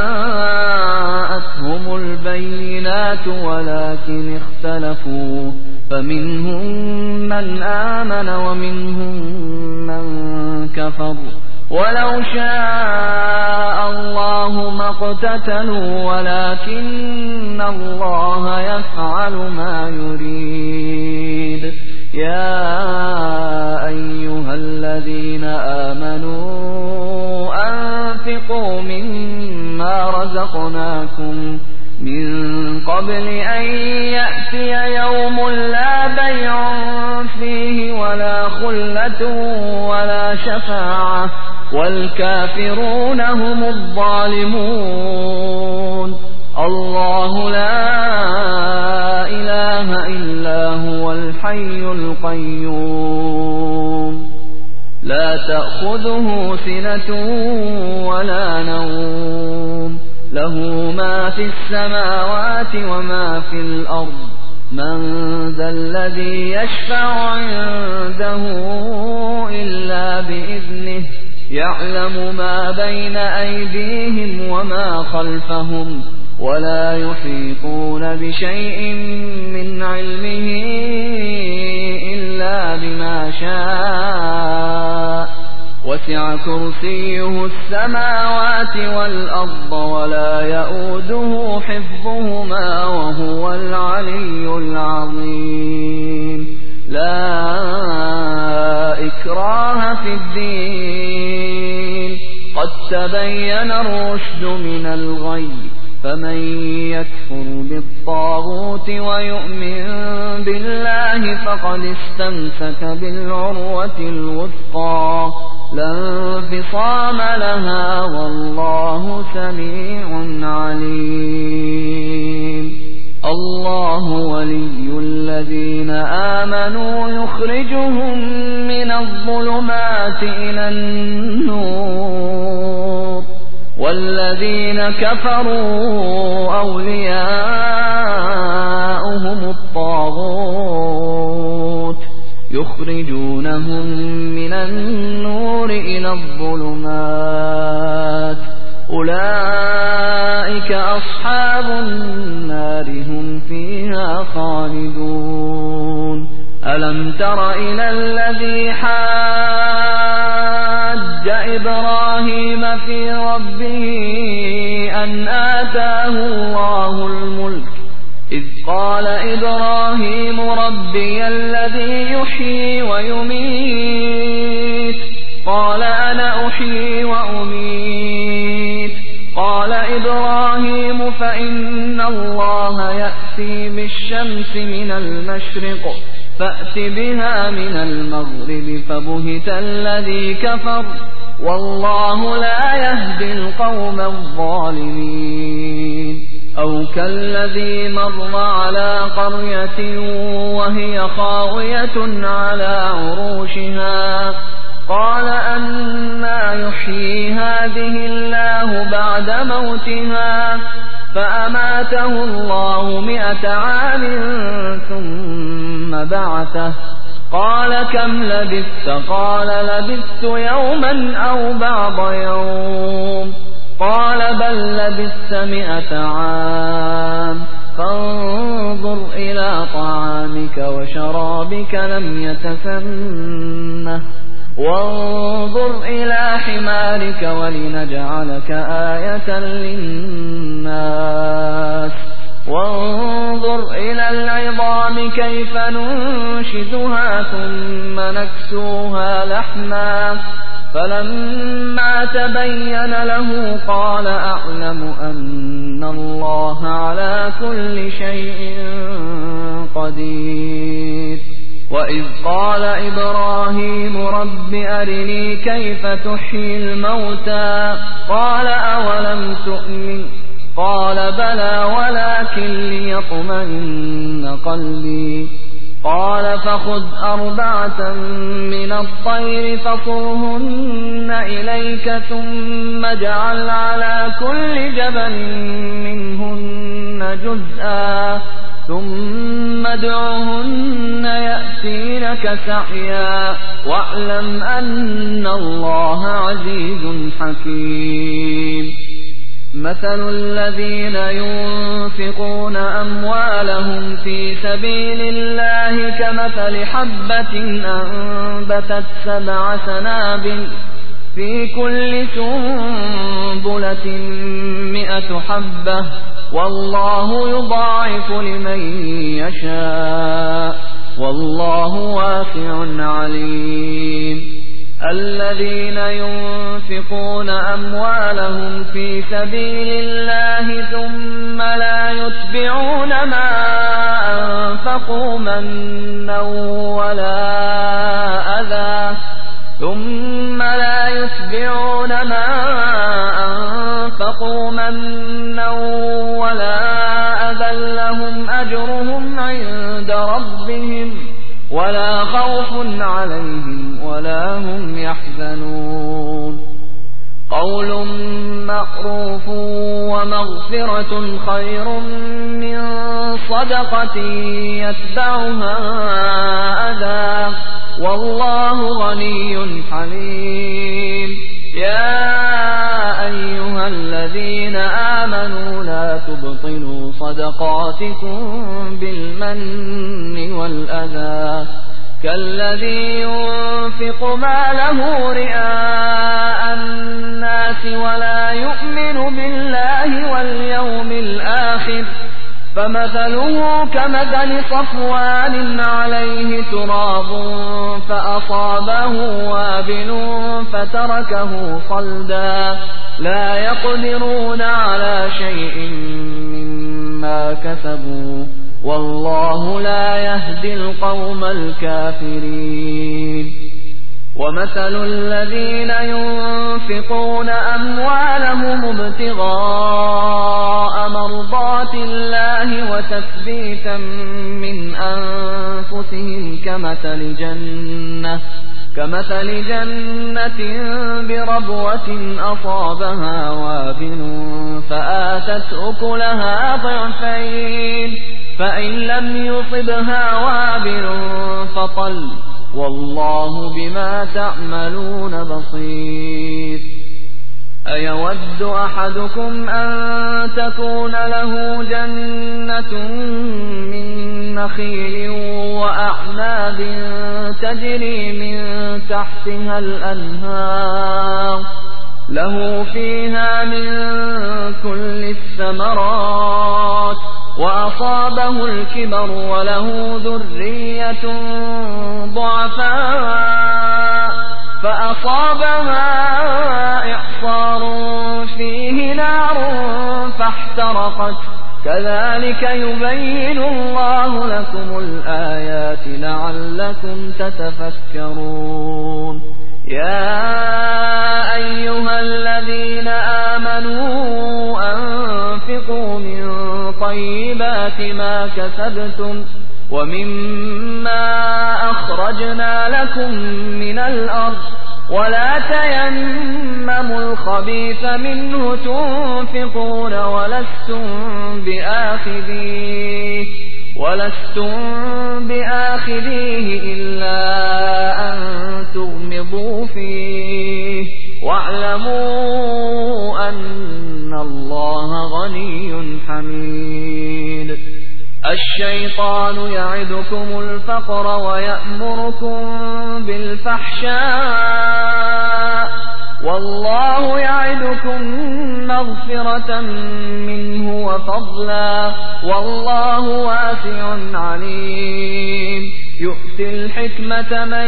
جاءتهم البينات ولكن اختلفوا فمنهم من آمن ومنهم من كفر ولو شاء الله ما اقتتلوا ولكن الله يفعل ما يريد يا أيها الذين آمنوا أنفقوا مما رزقناكم من قبل أن يأتي يوم لا بيع فيه ولا خلة ولا شفاعة والكافرون هم الظالمون الله لا إله إلا هو الحي القيوم لا تأخذه سنة ولا نوم له ما في السماوات وما في الأرض من ذا الذي يشفع عنده إلا بإذنه يعلم ما بين أيديهم وما خلفهم ولا يحيطون بشيء من علمه إلا بما شاء وسع كرسيه السماوات والأرض ولا يؤوده حفظهما وهو العلي العظيم لا إكراه في الدين قد تبين الرشد من الغي فمن يكفر بالطاغوت ويؤمن بالله فقد استمسك بالعروة الوثقى لا انفصام لها والله سميع عليم الله ولي الذين آمنوا يخرجهم من الظلمات إلى النور والذين كفروا أولياؤهم الطاغوت يخرجونهم من النور إلى الظلمات أولئك أصحاب النار هم فيها خالدون ألم تر إلى الذي حاج إبراهيم في ربه أن آتاه الله الملك إذ قال إبراهيم ربي الذي يحيي ويميت قال أنا أحيي وأميت قال إبراهيم فإن الله يأتي بالشمس من المشرق فأت بها من المغرب فبهت الذي كفر والله لا يهدي القوم الظالمين أو كالذي مر على قرية وهي خاوية على عروشها قال أنى يحيي هذه الله بعد موتها فأماته الله مئة عام ثم بعثه قال كم لبثت قال لبثت يوما أو بعض يوم قال بل لبثت مئة عام فانظر إلى طعامك وشرابك لم يتسنه وانظر إلى حمارك ولنجعلك آية للناس وانظر إلى العظام كيف ننشزها ثم نكسوها لحما فلما تبين له قال أعلم أن الله على كل شيء قدير وإذ قال إبراهيم رب أرني كيف تحيي الموتى قال أولم تؤمن قال بلى ولكن ليطمئن قلبي قال فخذ أربعة من الطير فصرهن إليك ثم اجعل على كل جبل منهن جزءا ثم ادعهن يأتينك سعيا واعلم أن الله عزيز حكيم مثل الذين ينفقون أموالهم في سبيل الله كمثل حبة أنبتت سبع سنابل في كل سنبلة مئة حبة والله يضاعف لمن يشاء والله واسع عليم الذين ينفقون أموالهم في سبيل الله ثم لا يتبعون ما أنفقوا منا ولا أذى ثم لا يتبعون ما أنفقوا منا ولا أذى لهم أجرهم عند ربهم ولا خوف عليهم ولا هم يحزنون قول معروف ومغفرة خير من صدقة يتبعها أذى والله غني حليم يا أيها الذين آمنوا لا تبطلوا صدقاتكم بالمن والأذى كالذي ينفق ماله رئاء الناس ولا يؤمن بالله واليوم الآخر فمثله كمثل صفوان عليه تراب فأصابه وابل فتركه صلدا لا يقدرون على شيء مما كسبوا والله لا يهدي القوم الكافرين ومثل الذين ينفقون أموالهم ابتغاء مرضات الله وتثبيتا من أنفسهم كمثل جنة كمثل جنة بربوة أصابها وابل فآتت أكلها ضعفين فإن لم يصبها وابل فطل والله بما تعملون بصير أيود أحدكم أن تكون له جنة من نخيل وأعناب تجري من تحتها الأنهار له فيها من كل الثمرات وأصابه الكبر وله ذرية ضعفاء فأصابها إعصار فيه نار فاحترقت كذلك يبين الله لكم الآيات لعلكم تتفكرون يا أيها الذين آمنوا أنفقوا من طيبات ما كسبتم ومما أخرجنا لكم من الأرض ولا تيمموا الخبيث منه تنفقون ولستم بآخذيه ولستم بآخذيه إلا أن تغمضوا فيه واعلموا أن الله غني حميد الشيطان يعدكم الفقر ويأمركم بالفحشاء والله يعدكم مغفرة منه وفضلا والله واسع عليم يؤتي الحكمة من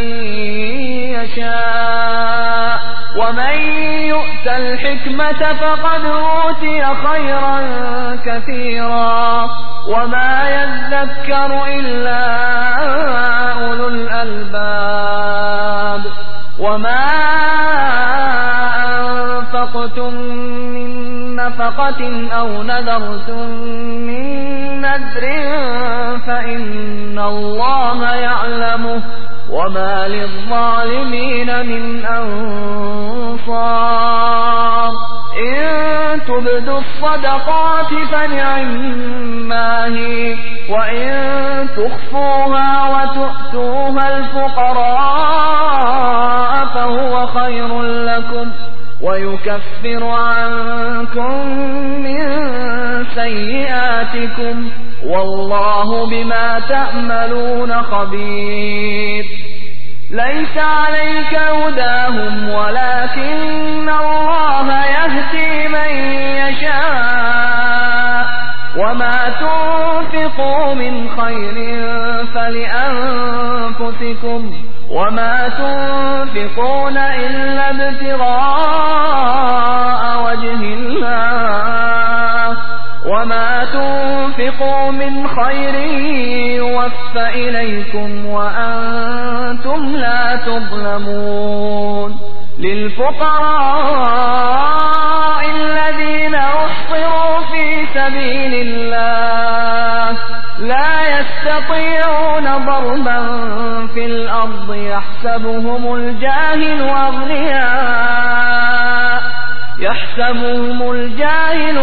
يشاء ومن يؤت الحكمة فقد أوتي خيرا كثيرا وما يذكر إلا أولو الألباب وما أنفقتم من نفقة أو نذرتم من نذر فإن الله يعلمه وما للظالمين من أنصار إن تبدوا الصدقات فنعما هي وإن تخفوها وتؤتوها الفقراء فهو خير لكم ويكفر عنكم من سيئاتكم والله بما تعملون خبير ليس عليك هداهم ولكن الله يهدي من يشاء وما تنفقوا من خير فلأنفسكم وما تنفقون إلا ابتغاء وجه الله وما تنفقوا من خير يوفى إليكم وأنتم لا تظلمون للفقراء الذين أحصروا في سبيل الله لا يستطيعون ضربا في الأرض يحسبهم الجاهل أغنياء يحسبهم الجاهل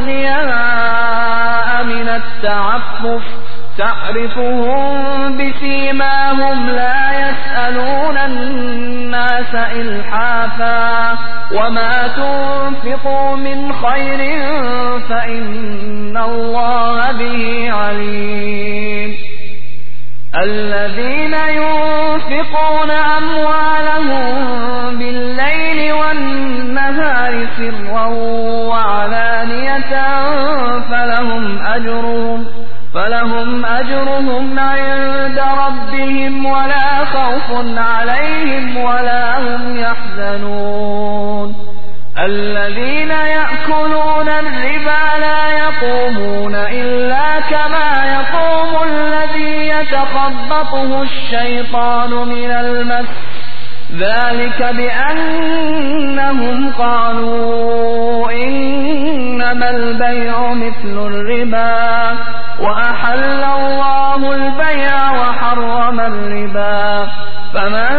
أغنياء من التعفف تعرفهم بسيماهم لا يسألون الناس إلحافا وما تنفقوا من خير فإن الله به عليم الذين ينفقون أموالهم بالليل والنهار سرا وعلانية فلهم أجرهم فلهم أجرهم عند ربهم ولا خوف عليهم ولا هم يحزنون الذين يأكلون الربا لا يقومون إلا كما يقوم الذي يتخبطه الشيطان من المس ذلك بأنهم قالوا إنما البيع مثل الربا وأحل الله البيع وحرم الربا فمن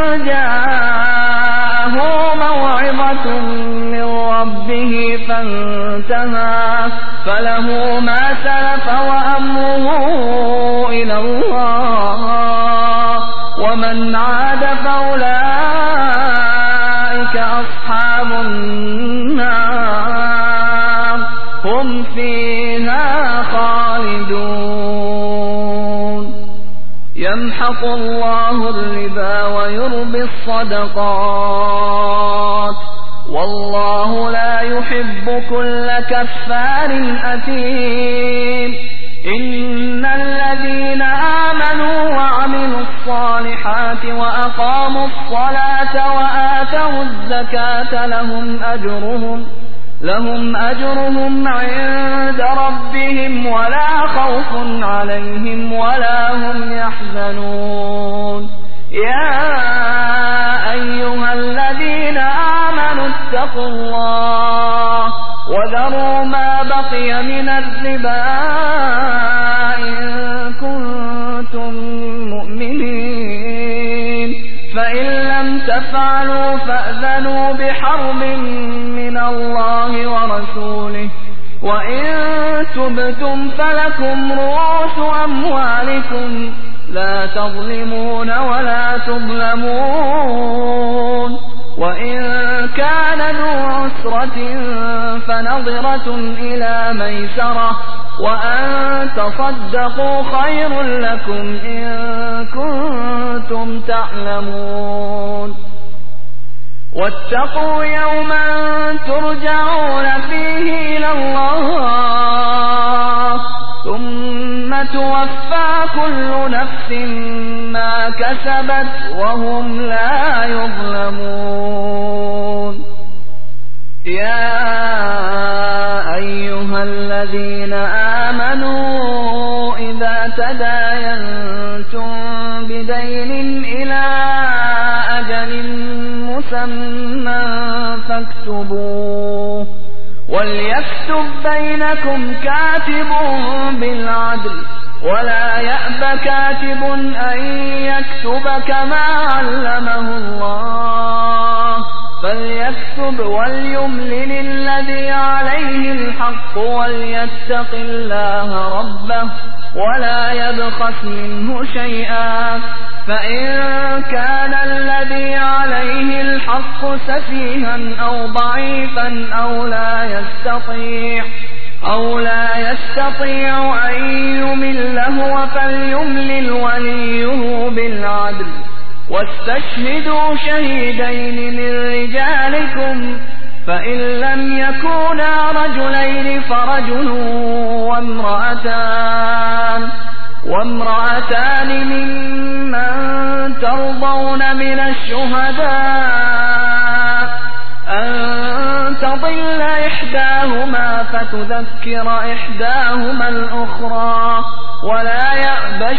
جاءه موعظة من ربه فانتهى فله ما سلف وأمره إلى الله ومن عاد فأولئك أصحاب النار هم فيها خالدون يمحق الله الربا ويربي الصدقات والله لا يحب كل كفار أثيم إن الذين آمنوا وعملوا الصالحات وأقاموا الصلاة وآتوا الزكاة لهم أجرهم لهم أجرهم عند ربهم ولا خوف عليهم ولا هم يحزنون يا أيها الذين آمنوا اتقوا الله وذروا ما بقي من الربا إن كنتم مؤمنين فإن لم تفعلوا فأذنوا بحرب من الله ورسوله وإن تبتم فلكم رؤوس أموالكم لا تظلمون ولا تظلمون وإن كان ذو عسرة فنظرة إلى ميسرة وأن تصدقوا خير لكم إن كنتم تعلمون واتقوا يوما ترجعون فيه إلى الله ثم ثم توفى كل نفس ما كسبت وهم لا يظلمون. يا أيها الذين آمنوا إذا تداينتم بدين إلى أجل مسمى فاكتبوه وليكتب بينكم كاتب بالعدل ولا يأب كاتب أن يكتب كما علمه الله فليكتب وليملل الذي عليه الحق وليتق الله ربه ولا يبخس منه شيئا فإن كان الذي عليه الحق سفيها أو ضعيفا أو لا يستطيع أو لا يستطيع أن يمل هو فليملل وليه بالعدل واستشهدوا شهيدين من رجالكم فإن لم يكونا رجلين فرجل وامرأتان وامرأتان ممن ترضون من الشهداء أن تضل إحداهما فتذكر إحداهما الأخرى ولا يأبى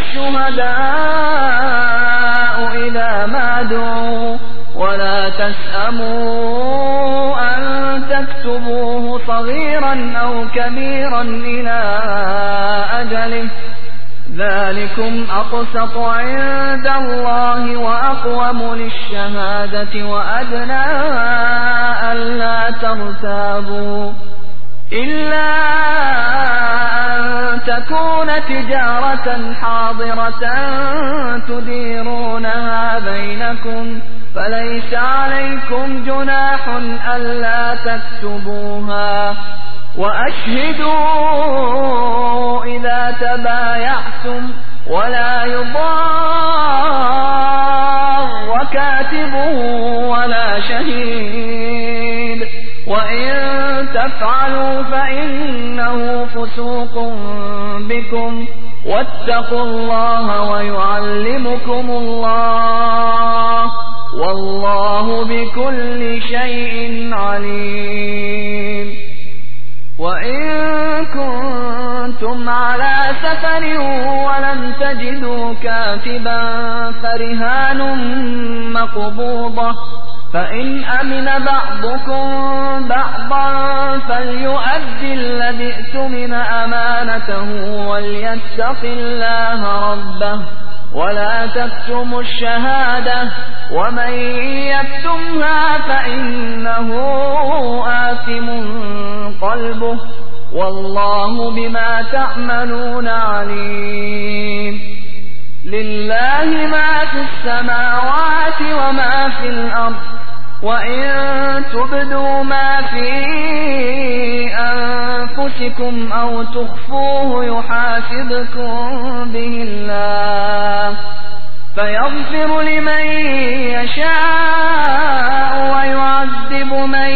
الشهداء إذا ما دعوا ولا تسأموا أن تكتبوه صغيرا أو كبيرا إلى أجله ذلكم أقسط عند الله وأقوم للشهادة وأدنى ألا ترتابوا إلا أن تكون تجارة حاضرة تديرونها بينكم فليس عليكم جناح ألا تكتبوها وأشهدوا إذا تبايعتم ولا يضار كاتب ولا شهيد وإن تفعلوا فإنه فسوق بكم واتقوا الله ويعلمكم الله والله بكل شيء عليم. وإن كنتم على سفر ولم تجدوا كاتبا فرهان مقبوضة فإن أمن بعضكم بعضا فليؤدي الذي اؤتمن أمانته وليتق الله ربه ولا تكتموا الشهادة ومن يكتمها فإنه آثم قلبه والله بما تعملون عليم. لله ما في السماوات وما في الأرض وإن تبدوا ما في أنفسكم أو تخفوه يحاسبكم به الله فيغفر لمن يشاء ويعذب من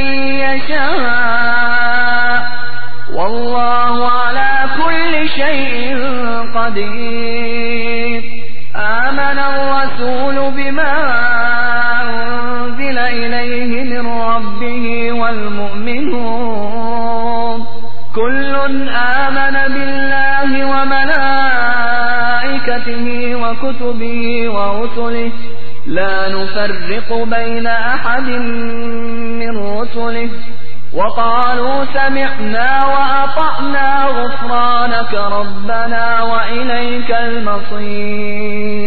يشاء والله على كل شيء قدير. آمن الرسول بما أنزل إليه من ربه والمؤمنون كل آمن بالله وملائكته وكتبه ورسله لا نفرق بين أحد من رسله وقالوا سمعنا وأطعنا غفرانك ربنا وإليك المصير.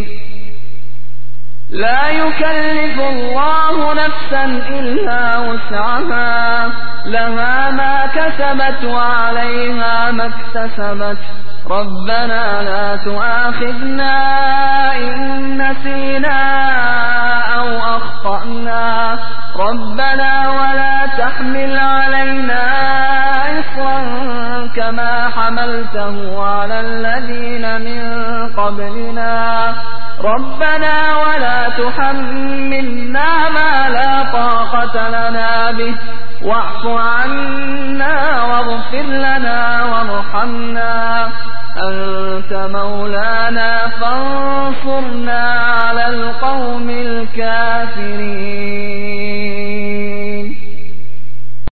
لا يكلف الله نفسا إلا وسعها لها ما كسبت وعليها ما اكتسبت ربنا لا تؤاخذنا إن نسينا أو أخطأنا ربنا ولا تحمل علينا إصرا كما حملته على الذين من قبلنا ربنا ولا تحملنا ما لا طاقة لنا به واعف عنا واغفر لنا وارحمنا أنت مولانا فانصرنا على القوم الكافرين.